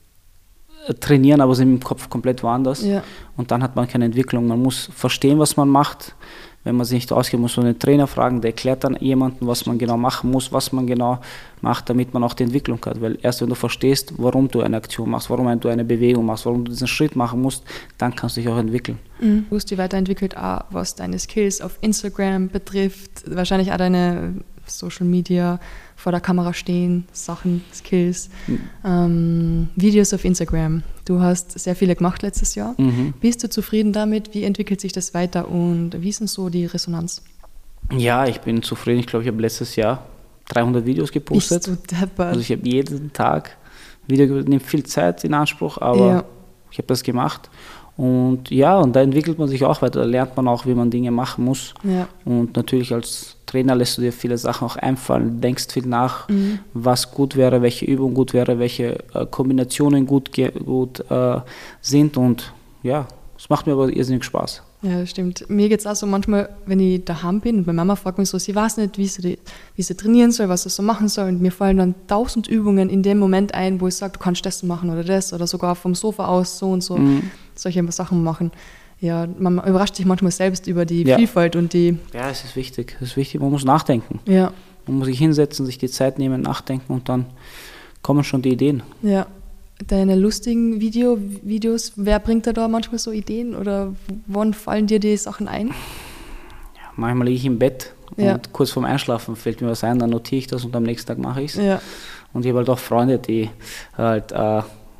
äh, trainieren, aber sind im Kopf komplett woanders. Ja. Und dann hat man keine Entwicklung. Man muss verstehen, was man macht. Wenn man sich nicht auskennt, muss man den Trainer fragen, der erklärt dann jemanden, was man genau machen muss, was man genau macht, damit man auch die Entwicklung hat. Weil erst wenn du verstehst, warum du eine Aktion machst, warum du eine Bewegung machst, warum du diesen Schritt machen musst, dann kannst du dich auch entwickeln. Mhm. Du hast dich weiterentwickelt, auch was deine Skills auf Instagram betrifft, wahrscheinlich auch deine Social Media, vor der Kamera stehen, Sachen, Skills, Mhm. ähm, Videos auf Instagram. Du hast sehr viele gemacht letztes Jahr. Mhm. Bist du zufrieden damit? Wie entwickelt sich das weiter und wie ist denn so die Resonanz? Ja, ich bin zufrieden. Ich glaube, ich habe letztes Jahr dreihundert Videos gepostet. Bist du deppert? Also ich habe jeden Tag Video, nimmt viel Zeit in Anspruch, aber Ja. ich habe das gemacht. Und ja, und da entwickelt man sich auch weiter, da lernt man auch, wie man Dinge machen muss. Ja. Und natürlich als Trainer lässt du dir viele Sachen auch einfallen, denkst viel nach, Mhm. was gut wäre, welche Übung gut wäre, welche äh, Kombinationen gut, ge- gut äh, sind. Und ja, es macht mir aber irrsinnig Spaß. Ja, das stimmt. Mir geht es auch so manchmal, wenn ich daheim bin und meine Mama fragt mich so, sie weiß nicht, wie sie, die, wie sie trainieren soll, was sie so machen soll. Und mir fallen dann tausend Übungen in dem Moment ein, wo ich sage, du kannst das machen oder das oder sogar vom Sofa aus so und so Mhm. solche Sachen machen. Ja, man überrascht sich manchmal selbst über die Ja. Vielfalt und die, Ja, es ist wichtig. Es ist wichtig, man muss nachdenken. ja, Man muss sich hinsetzen, sich die Zeit nehmen, nachdenken und dann kommen schon die Ideen. ja. Deine lustigen Video, Videos, wer bringt dir da manchmal so Ideen oder wann fallen dir die Sachen ein? Manchmal liege ich im Bett Ja. und kurz vorm Einschlafen fällt mir was ein, dann notiere ich das und am nächsten Tag mache ich es. Ja, Und ich habe halt auch Freunde, die halt äh,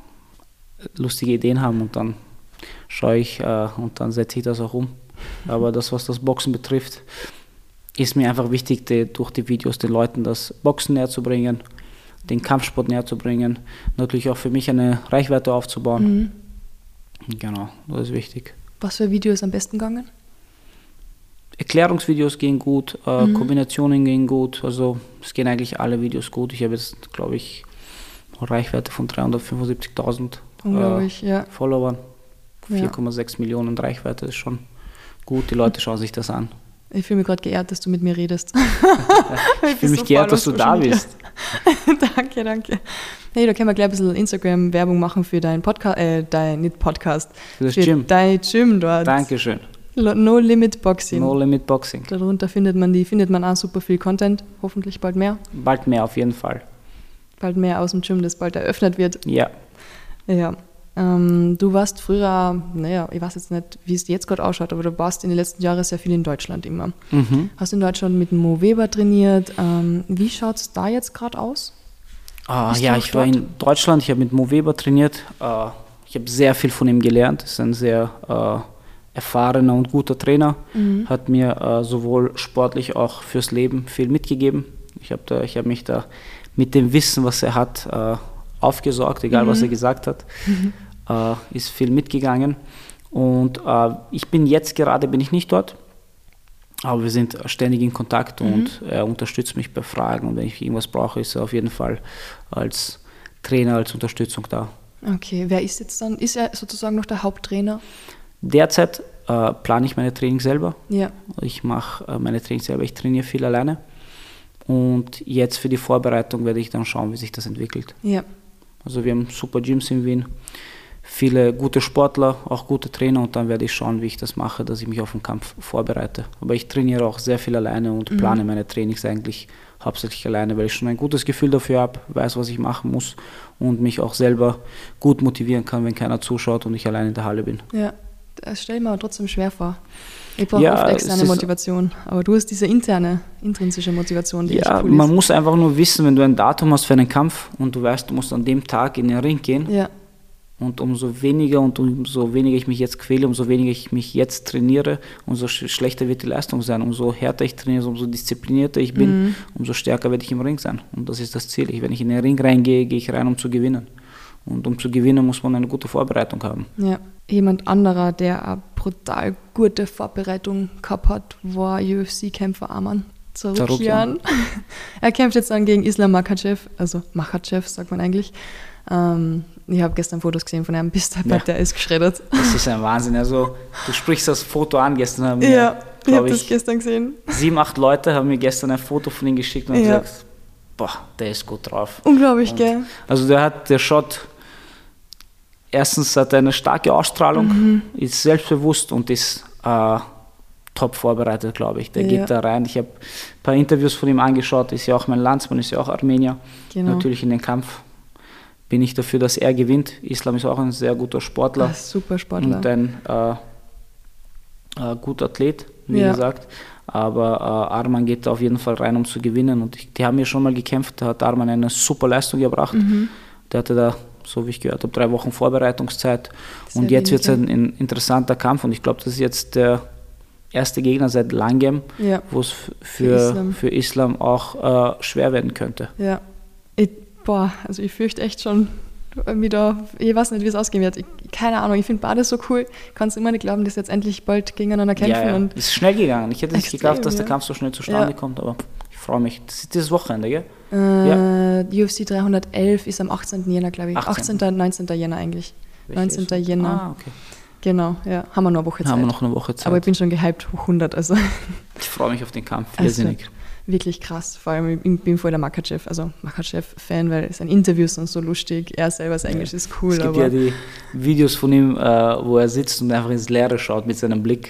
lustige Ideen haben und dann schaue ich äh, und dann setze ich das auch um. Aber das, was das Boxen betrifft, ist mir einfach wichtig, die, durch die Videos den Leuten das Boxen näher zu bringen, den Kampfsport näher zu bringen, natürlich auch für mich eine Reichweite aufzubauen. mhm. Genau, das ist wichtig. Was für Video ist am besten gegangen? Erklärungsvideos gehen gut, äh, Mhm. Kombinationen gehen gut, also es gehen eigentlich alle Videos gut. Ich habe jetzt, glaube ich, eine Reichweite von dreihundertfünfundsiebzigtausend Unglaublich, äh, ja. Followern, Ja. vier Komma sechs Millionen Reichweite ist schon gut, die Leute schauen sich das an. Ich fühle mich gerade geehrt, dass du mit mir redest. Ich fühle mich geehrt, dass du da bist. Danke, danke. Hey, da können wir gleich ein bisschen Instagram-Werbung machen für deinen Podcast, äh, dein, nicht Podcast, Für das für Gym. dein Gym dort. Dankeschön. Lo- No Limit Boxing. No Limit Boxing. Darunter findet man die, findet man auch super viel Content, hoffentlich bald mehr. Bald mehr auf jeden Fall. Bald mehr aus dem Gym, das bald eröffnet wird. Ja. Ja. Ähm, du warst früher, naja, ich weiß jetzt nicht, wie es jetzt gerade ausschaut, aber du warst in den letzten Jahren sehr viel in Deutschland immer. Mhm. Hast in Deutschland mit dem Mo Weber trainiert. Ähm, wie schaut es da jetzt gerade aus? Ah, Bist du ja, auch ich war dort? in Deutschland, ich habe mit Mo Weber trainiert. Äh, ich habe sehr viel von ihm gelernt. Ist ein sehr äh, erfahrener und guter Trainer. Mhm. Hat mir äh, sowohl sportlich auch fürs Leben viel mitgegeben. Ich habe hab mich da mit dem Wissen, was er hat, äh, aufgesorgt, egal mhm. was er gesagt hat. Mhm. Äh, ist viel mitgegangen. Und äh, ich bin jetzt gerade, bin ich nicht dort, aber wir sind ständig in Kontakt mhm. und er unterstützt mich bei Fragen. Und wenn ich irgendwas brauche, ist er auf jeden Fall als Trainer, als Unterstützung da. Okay, wer ist jetzt dann, ist er sozusagen noch der Haupttrainer? Derzeit äh, plane ich meine Training selber. Ja. Ich mache äh, meine Training selber, ich trainiere viel alleine. Und jetzt für die Vorbereitung werde ich dann schauen, wie sich das entwickelt. Ja. Also wir haben super Gyms in Wien, viele gute Sportler, auch gute Trainer und dann werde ich schauen, wie ich das mache, dass ich mich auf den Kampf vorbereite. Aber ich trainiere auch sehr viel alleine und mhm. plane meine Trainings eigentlich hauptsächlich alleine, weil ich schon ein gutes Gefühl dafür habe, weiß, was ich machen muss und mich auch selber gut motivieren kann, wenn keiner zuschaut und ich allein in der Halle bin. Ja, das stelle ich mir aber trotzdem schwer vor. Ich brauche ja, oft externe Motivation, aber du hast diese interne, intrinsische Motivation, die ja, echt cool man ist. muss einfach nur wissen, wenn du ein Datum hast für einen Kampf und du weißt, du musst an dem Tag in den Ring gehen ja. und umso weniger und umso weniger ich mich jetzt quäle, umso weniger ich mich jetzt trainiere, umso sch- schlechter wird die Leistung sein. Umso härter ich trainiere, umso disziplinierter ich bin, mhm. umso stärker werde ich im Ring sein. Und das ist das Ziel. Ich, wenn ich in den Ring reingehe, gehe ich rein, um zu gewinnen. Und um zu gewinnen, muss man eine gute Vorbereitung haben. Ja. Jemand anderer, der eine brutal gute Vorbereitung gehabt hat, war U F C-Kämpfer Arman Tsarukyan. Er kämpft jetzt dann gegen Islam Makhachev, also Makhachev sagt man eigentlich. Ähm, ich habe gestern Fotos gesehen von einem Bistapet, ja. Der ist geschreddert. Das ist ein Wahnsinn. Also du sprichst das Foto an, gestern haben mir, ja, ich habe ich, das gestern gesehen. Sieben, acht Leute haben mir gestern ein Foto von ihm geschickt und haben ja. gesagt, boah, der ist gut drauf. Unglaublich, und, gell? Also der hat, der Shot, erstens hat er eine starke Ausstrahlung, mhm. ist selbstbewusst und ist äh, top vorbereitet, glaube ich. Der ja. geht da rein. Ich habe ein paar Interviews von ihm angeschaut, ist ja auch mein Landsmann, ist ja auch Armenier. Genau. Natürlich in den Kampf bin ich dafür, dass er gewinnt. Islam ist auch ein sehr guter Sportler. Ach, super Sportler. Und ein äh, äh, guter Athlet, wie ja. gesagt. Aber äh, Arman geht da auf jeden Fall rein, um zu gewinnen. Und ich, die haben ja schon mal gekämpft, da hat Arman eine super Leistung gebracht. Mhm. Der hatte da, so wie ich gehört habe, drei Wochen Vorbereitungszeit. Sehr und jetzt wird es ein, ein interessanter Kampf. Und ich glaube, das ist jetzt der erste Gegner seit langem, ja. wo es für, für, Islam. für Islam auch äh, schwer werden könnte. Ja, ich, boah, also ich fürchte echt schon wieder, ich weiß nicht, wie es ausgehen wird. Ich, keine Ahnung, ich finde beides so cool. Ich kann es immer nicht glauben, dass jetzt endlich bald gegeneinander kämpfen. Ja, ja. Und es ist schnell gegangen. Ich hätte nicht extrem, geglaubt, dass ja. der Kampf so schnell zustande ja. kommt, aber ich freue mich. Das ist dieses Wochenende, gell? Äh, ja. U F C dreihundertelf ist am achtzehnten Jänner, glaube ich. achtzehnten achtzehnten, neunzehnten Jänner eigentlich. Welche neunzehnten Jänner. Ah, okay. Genau, ja. Haben wir noch eine Woche Zeit. Haben wir noch eine Woche Zeit. Aber ich bin schon gehypt hoch hundert. Also. Ich freue mich auf den Kampf, irrsinnig. Also, wirklich krass. Vor allem, ich bin voll der Makhachev, also Makhachev-Fan, weil seine Interviews sind so lustig. Er selber, sein Englisch ist cool. Es gibt aber ja die Videos von ihm, äh, wo er sitzt und einfach ins Leere schaut mit seinem Blick.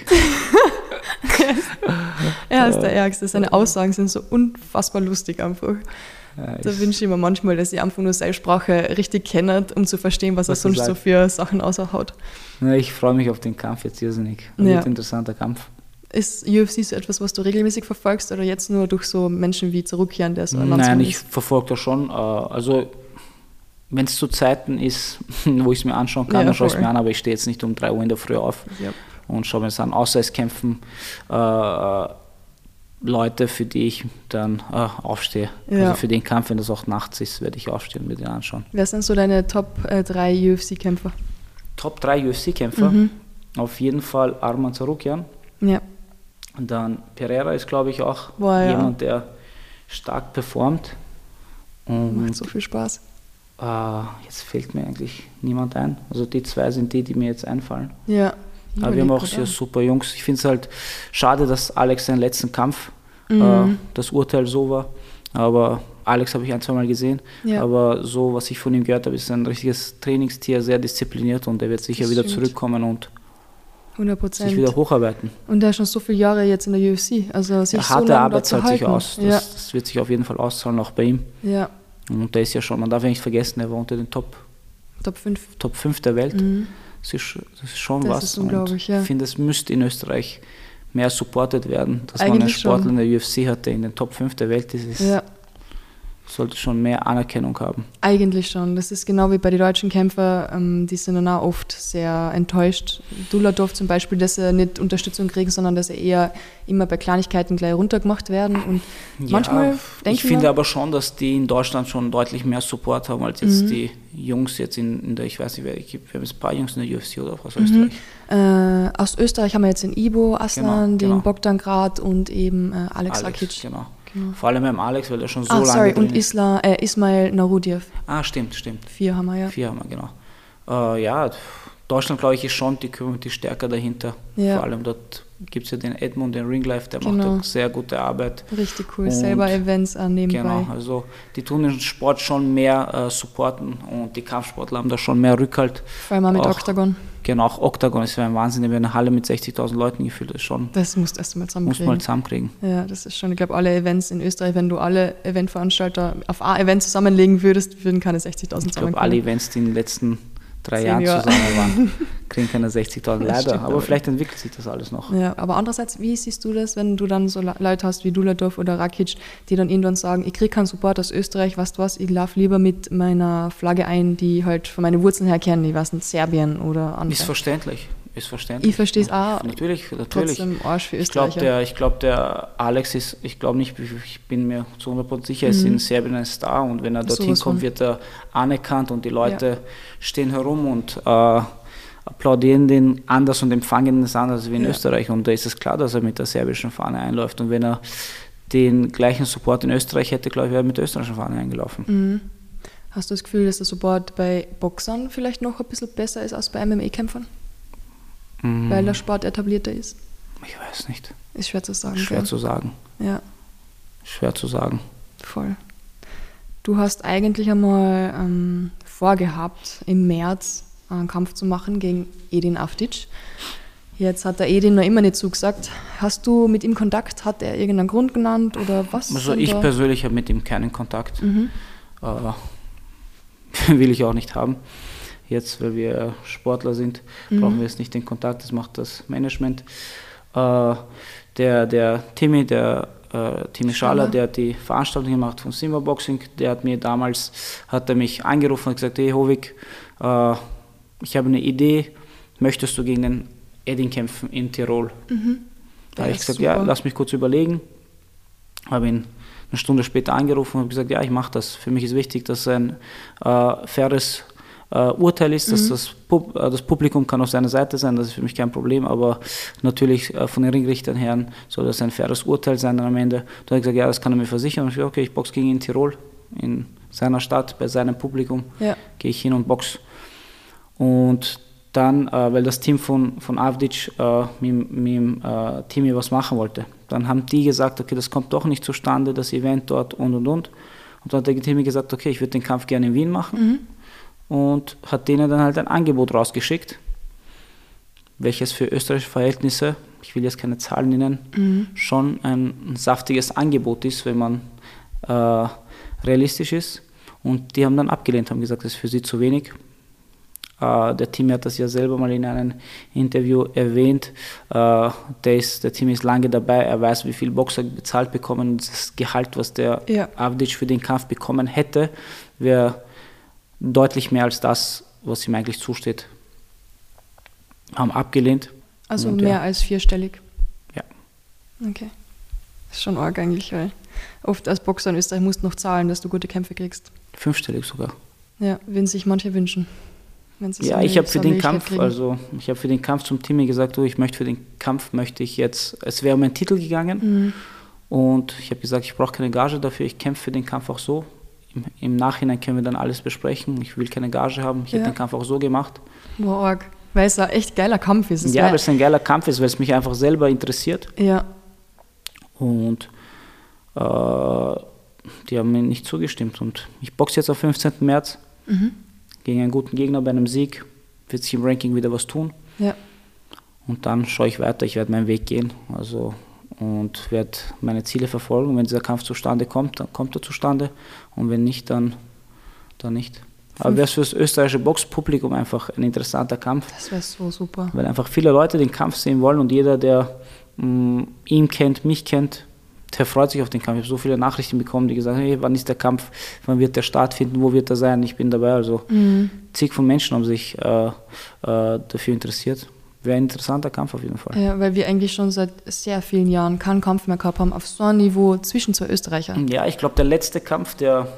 Er ist der Ärgste. Seine Aussagen sind so unfassbar lustig einfach. Ja, da wünsche ich mir manchmal, dass ich einfach nur seine Sprache richtig kenne, um zu verstehen, was, was er sonst so für Sachen raushaut. Ja, ich freue mich auf den Kampf jetzt irrsinnig. Ein ja. interessanter Kampf. Ist U F C so etwas, was du regelmäßig verfolgst oder jetzt nur durch so Menschen wie Tsarukyan, der so ein Nein, Landsmann ich ist? verfolge das schon. Also wenn es zu Zeiten ist, wo ich es mir anschauen kann, ja, dann schaue ich es mir an, aber ich stehe jetzt nicht um drei Uhr in der Früh auf ja. und schaue mir es an, außer es kämpfen äh, Leute, für die ich dann äh, aufstehe. Ja. Also für den Kampf, wenn das auch nachts ist, werde ich aufstehen und mir den anschauen. Wer sind so deine Top drei U F C-Kämpfer? Top drei U F C-Kämpfer? Mhm. Auf jeden Fall Arman Tsarukyan. Ja. Und dann Pereira ist, glaube ich, auch Boah, jemand, ja. der stark performt. Und macht so viel Spaß. Äh, jetzt fällt mir eigentlich niemand ein. Also die zwei sind die, die mir jetzt einfallen. Ja. Aber wir haben auch sehr super Jungs. Ich finde es halt schade, dass Alex seinen letzten Kampf, mhm. äh, das Urteil so war. Aber Alex habe ich ein, zwei Mal gesehen. Ja. Aber so, was ich von ihm gehört habe, ist ein richtiges Trainingstier, sehr diszipliniert und er wird sicher das wieder stimmt. zurückkommen und hundert Prozent. sich wieder hocharbeiten. Und er ist schon so viele Jahre jetzt in der U F C. Also sich harte so lange Arbeit zahlt sich aus. Das, ja. das wird sich auf jeden Fall auszahlen, auch bei ihm. Ja. Und der ist ja schon, man darf ja nicht vergessen, er war unter den Top, Top fünf. Top fünf der Welt. Mhm. Das, ist, das ist schon das was. Ist unglaublich, ja. Ich finde, es müsste in Österreich mehr supported werden, dass Eigentlich man einen Sportler schon. in der U F C hat, der in den Top fünf der Welt ist. ist ja. sollte schon mehr Anerkennung haben. Eigentlich schon. Das ist genau wie bei den deutschen Kämpfern, ähm, die sind dann auch oft sehr enttäuscht. Dulatov zum Beispiel, dass sie nicht Unterstützung kriegen, sondern dass sie eher immer bei Kleinigkeiten gleich runtergemacht werden. Und ja, manchmal denke ich finde aber schon, dass die in Deutschland schon deutlich mehr Support haben, als jetzt mhm. die Jungs jetzt in, in der, ich weiß nicht, wer ich gibt, wir haben jetzt ein paar Jungs in der U F C oder aus Österreich. Mhm. Äh, aus Österreich haben wir jetzt den Ibo Aslan, genau, den genau. Bogdan Grad und eben äh, Alex, Alex Rakic. Genau. Genau. Vor allem beim Alex, weil der schon so ah, lange sorry, drin und Isla, äh, Ismail Narudiev. Ah, stimmt, stimmt. Vier haben wir, ja. Vier haben wir, genau. Äh, ja, Deutschland, glaube ich, ist schon die Community stärker dahinter. Ja. Vor allem dort gibt es ja den Edmund, den Ringlife, der genau. macht sehr gute Arbeit. Richtig cool, und selber Events an nebenbei. Genau, also die tun den Sport schon mehr äh, supporten und die Kampfsportler haben da schon mehr Rückhalt. Vor allem auch mit auch, Octagon. Genau, auch Octagon ist ja ein Wahnsinn, wenn eine Halle mit sechzigtausend Leuten gefüllt ist schon. Das musst du erst mal zusammenkriegen. Muss mal zusammenkriegen. Ja, das ist schon, ich glaube, alle Events in Österreich, wenn du alle Eventveranstalter auf ein Event zusammenlegen würdest, würden keine sechzigtausend zusammenkommen. Ich glaube, alle Events, die in den letzten drei Jahren Jahr. zusammen waren, kriegen keine sechzigtausend leider, stimmt, aber, aber vielleicht entwickelt sich das alles noch. Ja, aber andererseits, wie siehst du das, wenn du dann so Leute hast wie Dulatov oder Rakic, die dann irgendwann sagen, ich kriege keinen Support aus Österreich, weißt du was, ich laufe lieber mit meiner Flagge ein, die halt von meinen Wurzeln her kennen, ich weiß nicht, Serbien oder andere. Ist verständlich. Ist verständlich. Ich verstehe es auch. Natürlich, natürlich. Trotzdem Arsch für ich glaube, Österreicher. der, ich glaub, der Alex ist, ich glaube nicht, ich bin mir zu hundert Prozent sicher, er ist mhm. in Serbien ein Star und wenn er dorthin so kommt, wird er anerkannt und die Leute ja. stehen herum und äh, applaudieren den anders und empfangen das anders wie in ja. Österreich. Und da ist es klar, dass er mit der serbischen Fahne einläuft. Und wenn er den gleichen Support in Österreich hätte, glaube ich, wäre er mit der österreichischen Fahne eingelaufen. Mhm. Hast du das Gefühl, dass der Support bei Boxern vielleicht noch ein bisschen besser ist als bei M M A-Kämpfern? Mhm. Weil der Sport etablierter ist? Ich weiß nicht. Ist schwer zu sagen. Schwer gell? zu sagen. Ja. Schwer zu sagen. Voll. Du hast eigentlich einmal ähm, vorgehabt, im März einen Kampf zu machen gegen Edin Avdic. Jetzt hat der Edin noch immer nicht zugesagt. Hast du mit ihm Kontakt? Hat er irgendeinen Grund genannt oder was? Also ich da? persönlich habe mit ihm keinen Kontakt. Mhm. Äh, will ich auch nicht haben. Jetzt, weil wir Sportler sind, mhm. brauchen wir jetzt nicht den Kontakt, das macht das Management. Äh, der, der Timmy, der äh, Timmy Schaller, der hat die Veranstaltung gemacht von Simba Boxing, der hat mir damals, hat er mich angerufen und gesagt, hey Hovig, äh, ich habe eine Idee, möchtest du gegen den Edin kämpfen in Tirol? Mhm. Da habe ich gesagt, super. ja, lass mich kurz überlegen. Habe ihn eine Stunde später angerufen und habe gesagt, ja, ich mache das. Für mich ist wichtig, dass ein äh, faires Uh, Urteil ist, dass mhm. das, Pub, uh, das Publikum kann auf seiner Seite sein, das ist für mich kein Problem, aber natürlich uh, von den Ringrichtern her soll das ein faires Urteil sein am Ende. Da habe ich gesagt, ja, das kann er mir versichern. Und ich gesagt, okay, ich boxe gegen ihn in Tirol, in seiner Stadt, bei seinem Publikum, ja. gehe ich hin und boxe. Und dann, uh, weil das Team von, von Avdic uh, mit, mit uh, Timmy was machen wollte, dann haben die gesagt, okay, das kommt doch nicht zustande, das Event dort und und und. Und dann hat der Timmy gesagt, okay, ich würde den Kampf gerne in Wien machen. Mhm. Und hat denen dann halt ein Angebot rausgeschickt, welches für österreichische Verhältnisse, ich will jetzt keine Zahlen nennen, mhm. schon ein, ein saftiges Angebot ist, wenn man äh, realistisch ist. Und die haben dann abgelehnt, haben gesagt, das ist für sie zu wenig. Äh, der Timmy hat das ja selber mal in einem Interview erwähnt. Äh, der, ist, der Timmy ist lange dabei, er weiß, wie viel Boxer bezahlt bekommen. Und das Gehalt, was der ja. Avdic für den Kampf bekommen hätte, wäre deutlich mehr als das, was ihm eigentlich zusteht. Haben abgelehnt. Also mehr ja. als vierstellig? Ja. Okay. Das ist schon arg eigentlich, weil oft als Boxer in Österreich musst du noch zahlen, dass du gute Kämpfe kriegst. Fünfstellig sogar. Ja, würden sich manche wünschen. Wenn sie ja, so ich habe für den Kampf, kriegen. also ich habe für den Kampf zum Timmy gesagt, du, ich möchte für den Kampf, möchte ich jetzt, es wäre um einen Titel gegangen mhm. und ich habe gesagt, ich brauche keine Gage dafür, ich kämpfe für den Kampf auch so. Im Nachhinein können wir dann alles besprechen. Ich will keine Gage haben. Ich ja. hätte den Kampf auch so gemacht. Wow, arg. Weil es ein echt geiler Kampf ist. Es ja, weil es ein geiler Kampf ist, weil es mich einfach selber interessiert. Ja. Und äh, die haben mir nicht zugestimmt. Und ich boxe jetzt am fünfzehnten März mhm. gegen einen guten Gegner bei einem Sieg. Wird sich im Ranking wieder was tun. Ja. Und dann schaue ich weiter. Ich werde meinen Weg gehen. Also und werde meine Ziele verfolgen. Wenn dieser Kampf zustande kommt, dann kommt er zustande und wenn nicht, dann, dann nicht. Aber wäre es für das österreichische Boxpublikum einfach ein interessanter Kampf. Das wäre so super. Weil einfach viele Leute den Kampf sehen wollen und jeder, der mh, ihn kennt, mich kennt, der freut sich auf den Kampf. Ich habe so viele Nachrichten bekommen, die gesagt haben, hey, wann ist der Kampf, wann wird der Start finden, wo wird er sein, ich bin dabei. Also mhm. zig von Menschen haben sich äh, äh, dafür interessiert. Wäre ein interessanter Kampf auf jeden Fall. Ja, weil wir eigentlich schon seit sehr vielen Jahren keinen Kampf mehr gehabt haben auf so einem Niveau zwischen zwei Österreichern. Ja, ich glaube, der letzte Kampf, der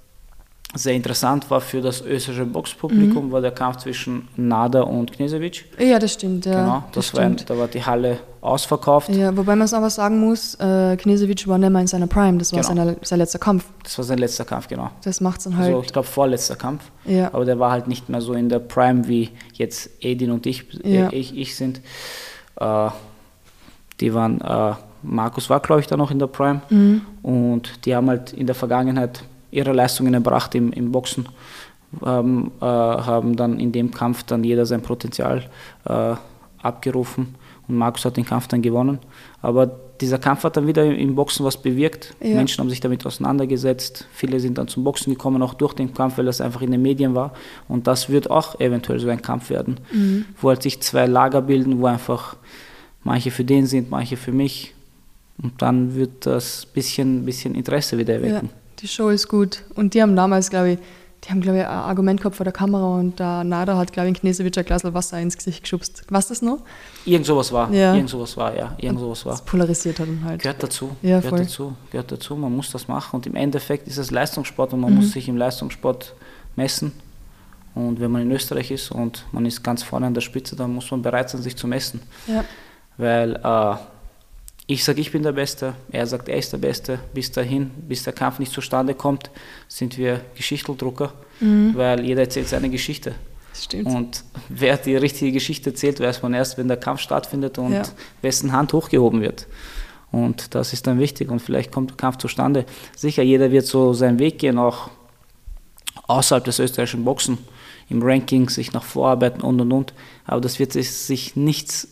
sehr interessant war für das österreichische Boxpublikum, mhm. war der Kampf zwischen Nada und Knežević. Ja, das stimmt. Ja, genau, das, das war ein, da war die Halle ausverkauft. Ja, wobei man es aber sagen muss, äh, Knežević war nicht mehr in seiner Prime, das war genau. seine, sein letzter Kampf. Das war sein letzter Kampf, genau. Das macht es dann halt. Also ich glaube vorletzter Kampf, ja. aber der war halt nicht mehr so in der Prime, wie jetzt Edin und ich, ja. äh, ich, ich sind. Äh, die waren, äh, Markus war glaube ich da noch in der Prime mhm. und die haben halt in der Vergangenheit ihre Leistungen erbracht im, im Boxen, ähm, äh, haben dann in dem Kampf dann jeder sein Potenzial äh, abgerufen und Markus hat den Kampf dann gewonnen. Aber dieser Kampf hat dann wieder im Boxen was bewirkt. Ja. Menschen haben sich damit auseinandergesetzt. Viele sind dann zum Boxen gekommen, auch durch den Kampf, weil das einfach in den Medien war. Und das wird auch eventuell so ein Kampf werden, mhm. wo halt sich zwei Lager bilden, wo einfach manche für den sind, manche für mich. Und dann wird das bisschen, bisschen Interesse wieder erwecken. Ja. Die Show ist gut. Und die haben damals, glaube ich, die haben, glaube ich, ein Argument gehabt vor der Kamera und der Nada hat, glaube ich, in Knežević ein Glas Wasser ins Gesicht geschubst. Weißt du das noch? Irgend sowas war. Ja. Irgend sowas war, ja. Irgend sowas war. Das polarisiert hat ihn halt. Gehört dazu. Ja, gehört voll. dazu. Gehört dazu. Man muss das machen. Und im Endeffekt ist es Leistungssport und man mhm. muss sich im Leistungssport messen. Und wenn man in Österreich ist und man ist ganz vorne an der Spitze, dann muss man bereit sein, sich zu messen. Ja. Weil äh, ich sage, ich bin der Beste, er sagt, er ist der Beste. Bis dahin, bis der Kampf nicht zustande kommt, sind wir Geschichteldrucker, mhm. weil jeder erzählt seine Geschichte. Das stimmt. Und wer die richtige Geschichte erzählt, weiß man erst, wenn der Kampf stattfindet und ja. wessen Hand hochgehoben wird. Und das ist dann wichtig und vielleicht kommt der Kampf zustande. Sicher, jeder wird so seinen Weg gehen, auch außerhalb des österreichischen Boxen, im Ranking sich nach vorarbeiten und und und. Aber das wird sich nichts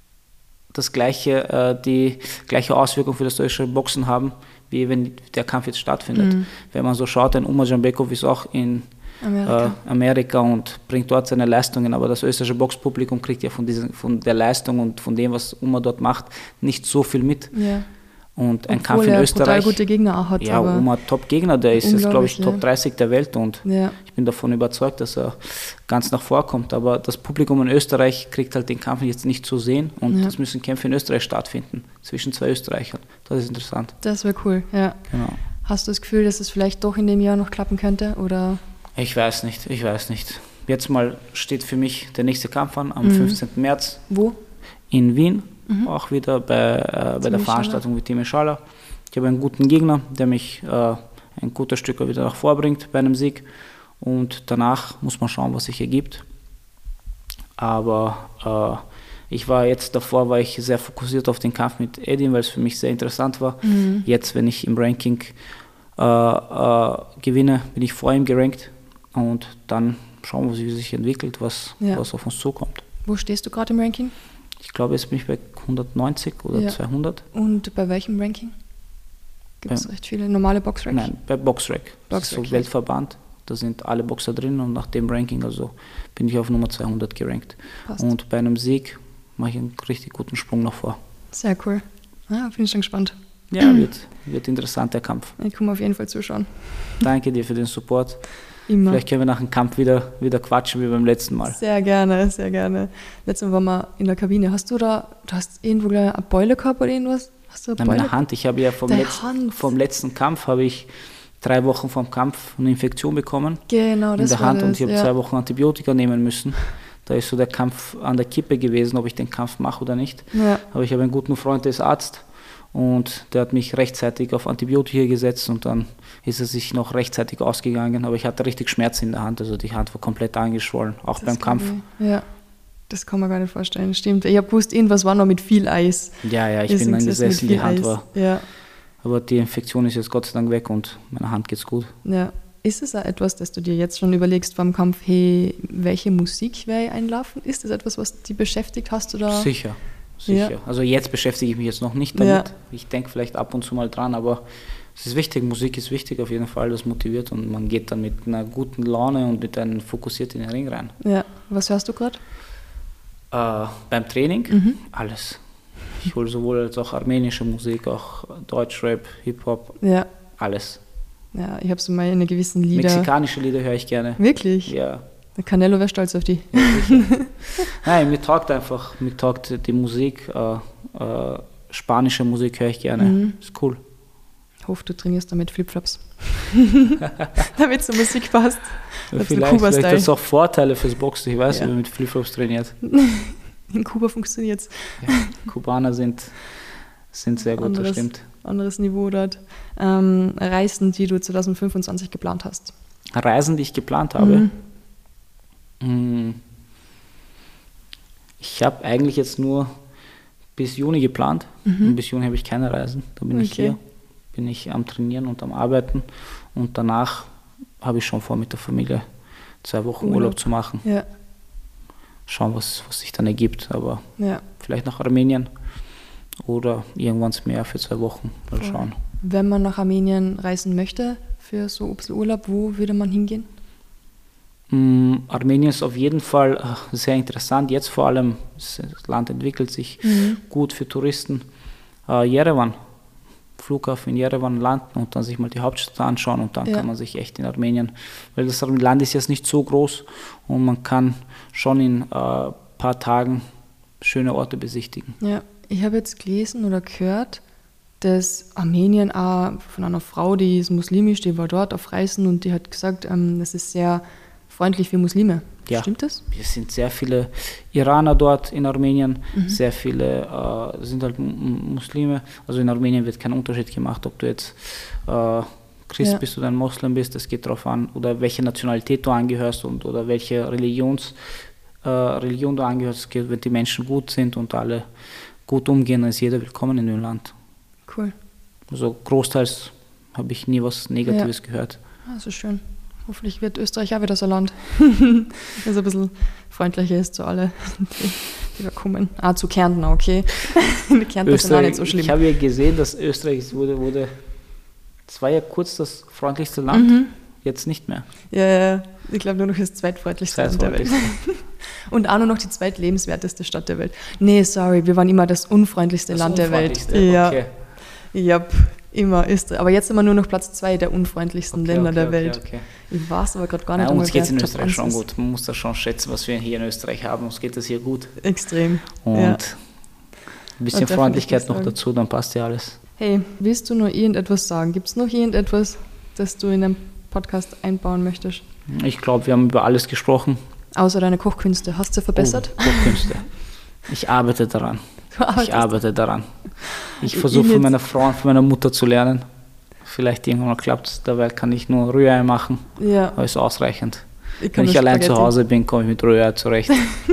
das gleiche, äh, die gleiche Auswirkung für das österreichische Boxen haben, wie wenn der Kampf jetzt stattfindet. Mhm. Wenn man so schaut, ein Umar Jambekov ist auch in Amerika. Äh, Amerika und bringt dort seine Leistungen, aber das österreichische Boxpublikum kriegt ja von, diesen, von der Leistung und von dem, was Umar dort macht, nicht so viel mit. Ja. Und ein Obwohl Kampf in er Österreich. Total gute Gegner auch hat. Ja, Umar Top-Gegner, der ist jetzt, glaube ich, Top dreißig der Welt und ja. ich bin davon überzeugt, dass er ganz nach vorkommt. Aber das Publikum in Österreich kriegt halt den Kampf jetzt nicht zu sehen und ja. es müssen Kämpfe in Österreich stattfinden, zwischen zwei Österreichern. Das ist interessant. Das wäre cool, ja. Genau. Hast du das Gefühl, dass es vielleicht doch in dem Jahr noch klappen könnte? Oder? Ich weiß nicht, ich weiß nicht. Jetzt mal steht für mich der nächste Kampf an, am mhm. fünfzehnten März. Wo? In Wien, mhm. auch wieder bei, äh, bei der Veranstaltung mit Tim Schala. Ich habe einen guten Gegner, der mich äh, ein gutes Stück wieder nach vorbringt bei einem Sieg. Und danach muss man schauen, was sich ergibt. Aber äh, ich war jetzt davor, war ich sehr fokussiert auf den Kampf mit Edin, weil es für mich sehr interessant war. Mhm. Jetzt, wenn ich im Ranking äh, äh, gewinne, bin ich vor ihm gerankt. Und dann schauen wir, wie es sich entwickelt, was, ja. was auf uns zukommt. Wo stehst du gerade im Ranking? Ich glaube, jetzt bin ich bei hundertneunzig oder ja. zweihundert. Und bei welchem Ranking? Gibt es recht viele normale Boxrack? Nein, bei Boxrack. Das ist so ja. Weltverband. Da sind alle Boxer drin und nach dem Ranking also bin ich auf Nummer zweihundert gerankt. Passt. Und bei einem Sieg mache ich einen richtig guten Sprung nach vor. Sehr cool. Ja, bin ich schon gespannt. Ja, wird, wird interessant, der Kampf. Ich komme auf jeden Fall zuschauen. Danke dir für den Support. Immer. Vielleicht können wir nach dem Kampf wieder, wieder quatschen wie beim letzten Mal. Sehr gerne, sehr gerne. Letztes Mal waren wir in der Kabine. Hast du da, du hast irgendwo eine Beule gehabt oder irgendwas? Hast du eine Nein, Beule? meine Hand. Ich habe ja vom, Letz-, vom letzten Kampf habe ich drei Wochen vom Kampf eine Infektion bekommen. Genau, das in der war Hand das, und ich habe ja. zwei Wochen Antibiotika nehmen müssen. Da ist so der Kampf an der Kippe gewesen, ob ich den Kampf mache oder nicht. Ja. Aber ich habe einen guten Freund, der ist Arzt und der hat mich rechtzeitig auf Antibiotika gesetzt und dann ist er sich noch rechtzeitig ausgegangen. Aber ich hatte richtig Schmerz in der Hand, also die Hand war komplett angeschwollen, auch das beim Kampf. Ich, ja, das kann man gar nicht vorstellen, stimmt. Ich habe gewusst, irgendwas war noch mit viel Eis. Ja, ja, ich bin dann gesessen, die Hand Eis. war. Ja. Aber die Infektion ist jetzt Gott sei Dank weg und meiner Hand geht's gut. Ja. Ist es auch etwas, das du dir jetzt schon überlegst beim Kampf, hey, welche Musik werde ich einlaufen? Ist das etwas, was dich beschäftigt hast? Oder? Sicher, sicher. Ja. Also jetzt beschäftige ich mich jetzt noch nicht damit. Ja. Ich denke vielleicht ab und zu mal dran, aber es ist wichtig, Musik ist wichtig auf jeden Fall, das motiviert und man geht dann mit einer guten Laune und mit einem fokussiert in den Ring rein. Ja, was hörst du gerade? Äh, beim Training? Mhm. Alles. Ich hole sowohl als auch armenische Musik, auch Deutschrap, Hip-Hop, Ja, alles. ja, ich habe so meine gewissen Lieder. Mexikanische Lieder höre ich gerne. Wirklich? Ja. Der Canelo wäre stolz auf die. Nein, mir taugt einfach, mir taugt die Musik, äh, äh, spanische Musik höre ich gerne, Mhm. ist cool. Ich hoffe, du trainierst damit Flipflops. Damit zur Musik passt. Ja, Das ist vielleicht ein vielleicht Kuba-Style. hat es auch Vorteile fürs Boxen, ich weiß, Ja. wenn man mit Flipflops trainiert. In Kuba funktioniert's. Kubaner sind, sind sehr gut, das Anderes, stimmt. anderes Niveau dort. Ähm, Reisen, die du zwanzig fünfundzwanzig geplant hast. Reisen, die ich geplant habe. Mhm. Mm. Ich habe eigentlich jetzt nur bis Juni geplant. Mhm. Und bis Juni habe ich keine Reisen. Da bin ich Okay. hier, bin ich am Trainieren und am Arbeiten. Und danach habe ich schon vor, mit der Familie zwei Wochen Urlaub, Urlaub. zu machen. Ja, Schauen, was, was sich dann ergibt. Aber ja. vielleicht nach Armenien oder irgendwann ins Meer für zwei Wochen. Mal Voll. schauen. Wenn man nach Armenien reisen möchte für so ein bisschen Urlaub, wo würde man hingehen? Mm, Armenien ist auf jeden Fall äh, sehr interessant. Jetzt vor allem, das Land entwickelt sich Mhm. gut für Touristen. Äh, Jerewan, Flughafen in Jerewan landen und dann sich mal die Hauptstadt anschauen und dann Ja. kann man sich echt in Armenien, weil das Land ist jetzt nicht so groß und man kann schon in ein äh, paar Tagen schöne Orte besichtigen. Ja, ich habe jetzt gelesen oder gehört, dass Armenien auch von einer Frau, die ist muslimisch, die war dort auf Reisen und die hat gesagt, ähm, das ist sehr freundlich für Muslime. Ja. Stimmt das? Es sind sehr viele Iraner dort in Armenien, Mhm. sehr viele äh, sind halt M- M- Muslime. Also in Armenien wird kein Unterschied gemacht, ob du jetzt äh, Christ Ja. bist oder ein Moslem bist, das geht darauf an, oder welche Nationalität du angehörst und oder welche Religions, äh, Religion du angehörst. Es geht, wenn die Menschen gut sind und alle gut umgehen, dann ist jeder willkommen in dem Land. Cool. Also großteils habe ich nie was Negatives gehört. Ah, so schön. Hoffentlich wird Österreich auch wieder so ein Land, das ein bisschen freundlicher ist zu alle, die, die da kommen. Ah, zu Kärnten, okay. Die Kärntner sind auch nicht so schlimm. Ich habe ja gesehen, dass Österreich wurde, wurde, es war ja kurz das freundlichste Land, Mhm. jetzt nicht mehr. Ja, ja, ich glaube nur noch das zweitfreundlichste Land der Welt. Zweitfreundlichste. Und auch nur noch die zweitlebenswerteste Stadt der Welt. Nee, sorry, wir waren immer das unfreundlichste Das Land der Welt. unfreundlichste, Ja, okay. ja, immer ist. Aber jetzt sind wir nur noch Platz zwei der unfreundlichsten Okay, Länder okay, der okay, Welt. okay. Ich weiß aber gerade gar nicht, Nein, uns einmal, geht es wer in Top Österreich eins schon ist. gut. Man muss das schon schätzen, was wir hier in Österreich haben. Uns geht das hier gut. Extrem. Und Ja. ein bisschen darf man Freundlichkeit nicht noch sagen. dazu, dann passt ja alles. Hey, willst du noch irgendetwas sagen? Gibt es noch irgendetwas, das du in den Podcast einbauen möchtest? Ich glaube, wir haben über alles gesprochen. Außer deine Kochkünste. Hast du verbessert? Oh, Kochkünste. Ich arbeite daran. Du arbeitest- Ich arbeite daran. Ich Ich- versuche ich von jetzt- meiner Frau und von meiner Mutter zu lernen. Vielleicht irgendwann mal klappt es. Dabei kann ich nur Rührei machen. Ja, Aber ist ausreichend. ich kann Wenn ich nur allein zu Spaghetti. Hause bin, komme ich mit Rührei zurecht.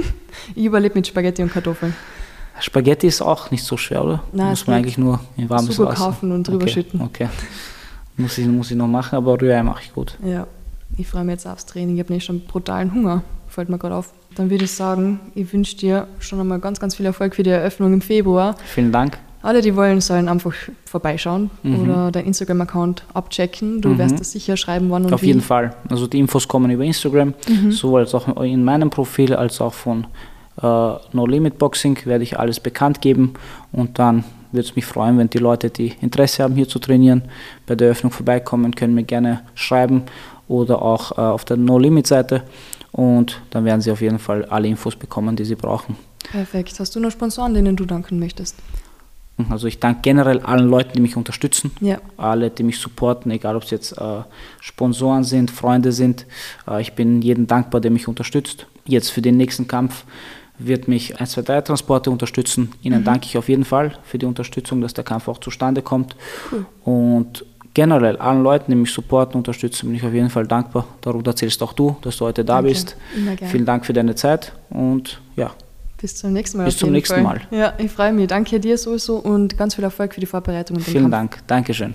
Ich überlebe mit Spaghetti und Kartoffeln. Spaghetti ist auch nicht so schwer, oder? Nein, muss es man geht. eigentlich nur in warmes Sugo Wasser. kaufen und drüber okay, schütten. Okay. Muss ich, muss ich noch machen, aber Rührei mache ich gut. Ja, ich freue mich jetzt aufs Training. Ich habe nicht schon brutalen Hunger. Fällt mir gerade auf. Dann würde ich sagen, ich wünsche dir schon einmal ganz, ganz viel Erfolg für die Eröffnung im Februar. Vielen Dank. Alle, die wollen, sollen einfach vorbeischauen Mhm. oder dein Instagram-Account abchecken. Du Mhm. wirst das sicher schreiben, wann und Auf wie. jeden Fall. Also die Infos kommen über Instagram, Mhm. sowohl als auch in meinem Profil, als auch von äh, No Limit Boxing werde ich alles bekannt geben und dann würde es mich freuen, wenn die Leute, die Interesse haben, hier zu trainieren, bei der Eröffnung vorbeikommen, können mir gerne schreiben oder auch äh, auf der No Limit Seite und dann werden sie auf jeden Fall alle Infos bekommen, die sie brauchen. Perfekt. Hast du noch Sponsoren, denen du danken möchtest? Also ich danke generell allen Leuten, die mich unterstützen, Ja. alle, die mich supporten, egal ob es jetzt äh, Sponsoren sind, Freunde sind. Äh, ich bin jedem dankbar, der mich unterstützt. Jetzt für den nächsten Kampf wird mich eins zwei drei Transporte unterstützen. Ihnen Mhm. danke ich auf jeden Fall für die Unterstützung, dass der Kampf auch zustande kommt. Cool. Und generell allen Leuten, die mich supporten, unterstützen, bin ich auf jeden Fall dankbar. Darüber zählst auch du, dass du heute da Danke. bist. Immer gerne. Vielen Dank für deine Zeit und ja, Bis zum nächsten Mal. Bis auf zum jeden nächsten Fall. Mal. Ja, ich freue mich. Danke dir sowieso und ganz viel Erfolg für die Vorbereitung. Und den vielen Kampf. Dank. Dankeschön.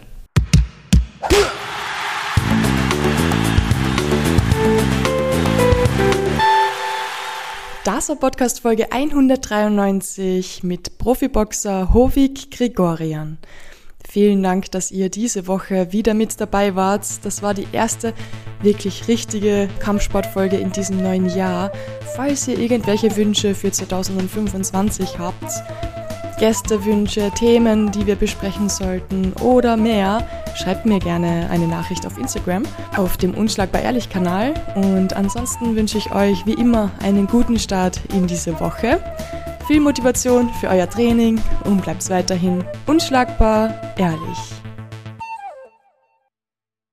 Das war Podcast-Folge hundertdreiundneunzig mit Profiboxer Hovik Grigorian. Vielen Dank, dass ihr diese Woche wieder mit dabei wart. Das war die erste wirklich richtige Kampfsportfolge in diesem neuen Jahr. Falls ihr irgendwelche Wünsche für zweitausendfünfundzwanzig habt, Gästewünsche, Themen, die wir besprechen sollten oder mehr, schreibt mir gerne eine Nachricht auf Instagram, auf dem Unschlagbar Ehrlich-Kanal. Und ansonsten wünsche ich euch wie immer einen guten Start in diese Woche. Viel Motivation für euer Training und bleibt weiterhin unschlagbar ehrlich.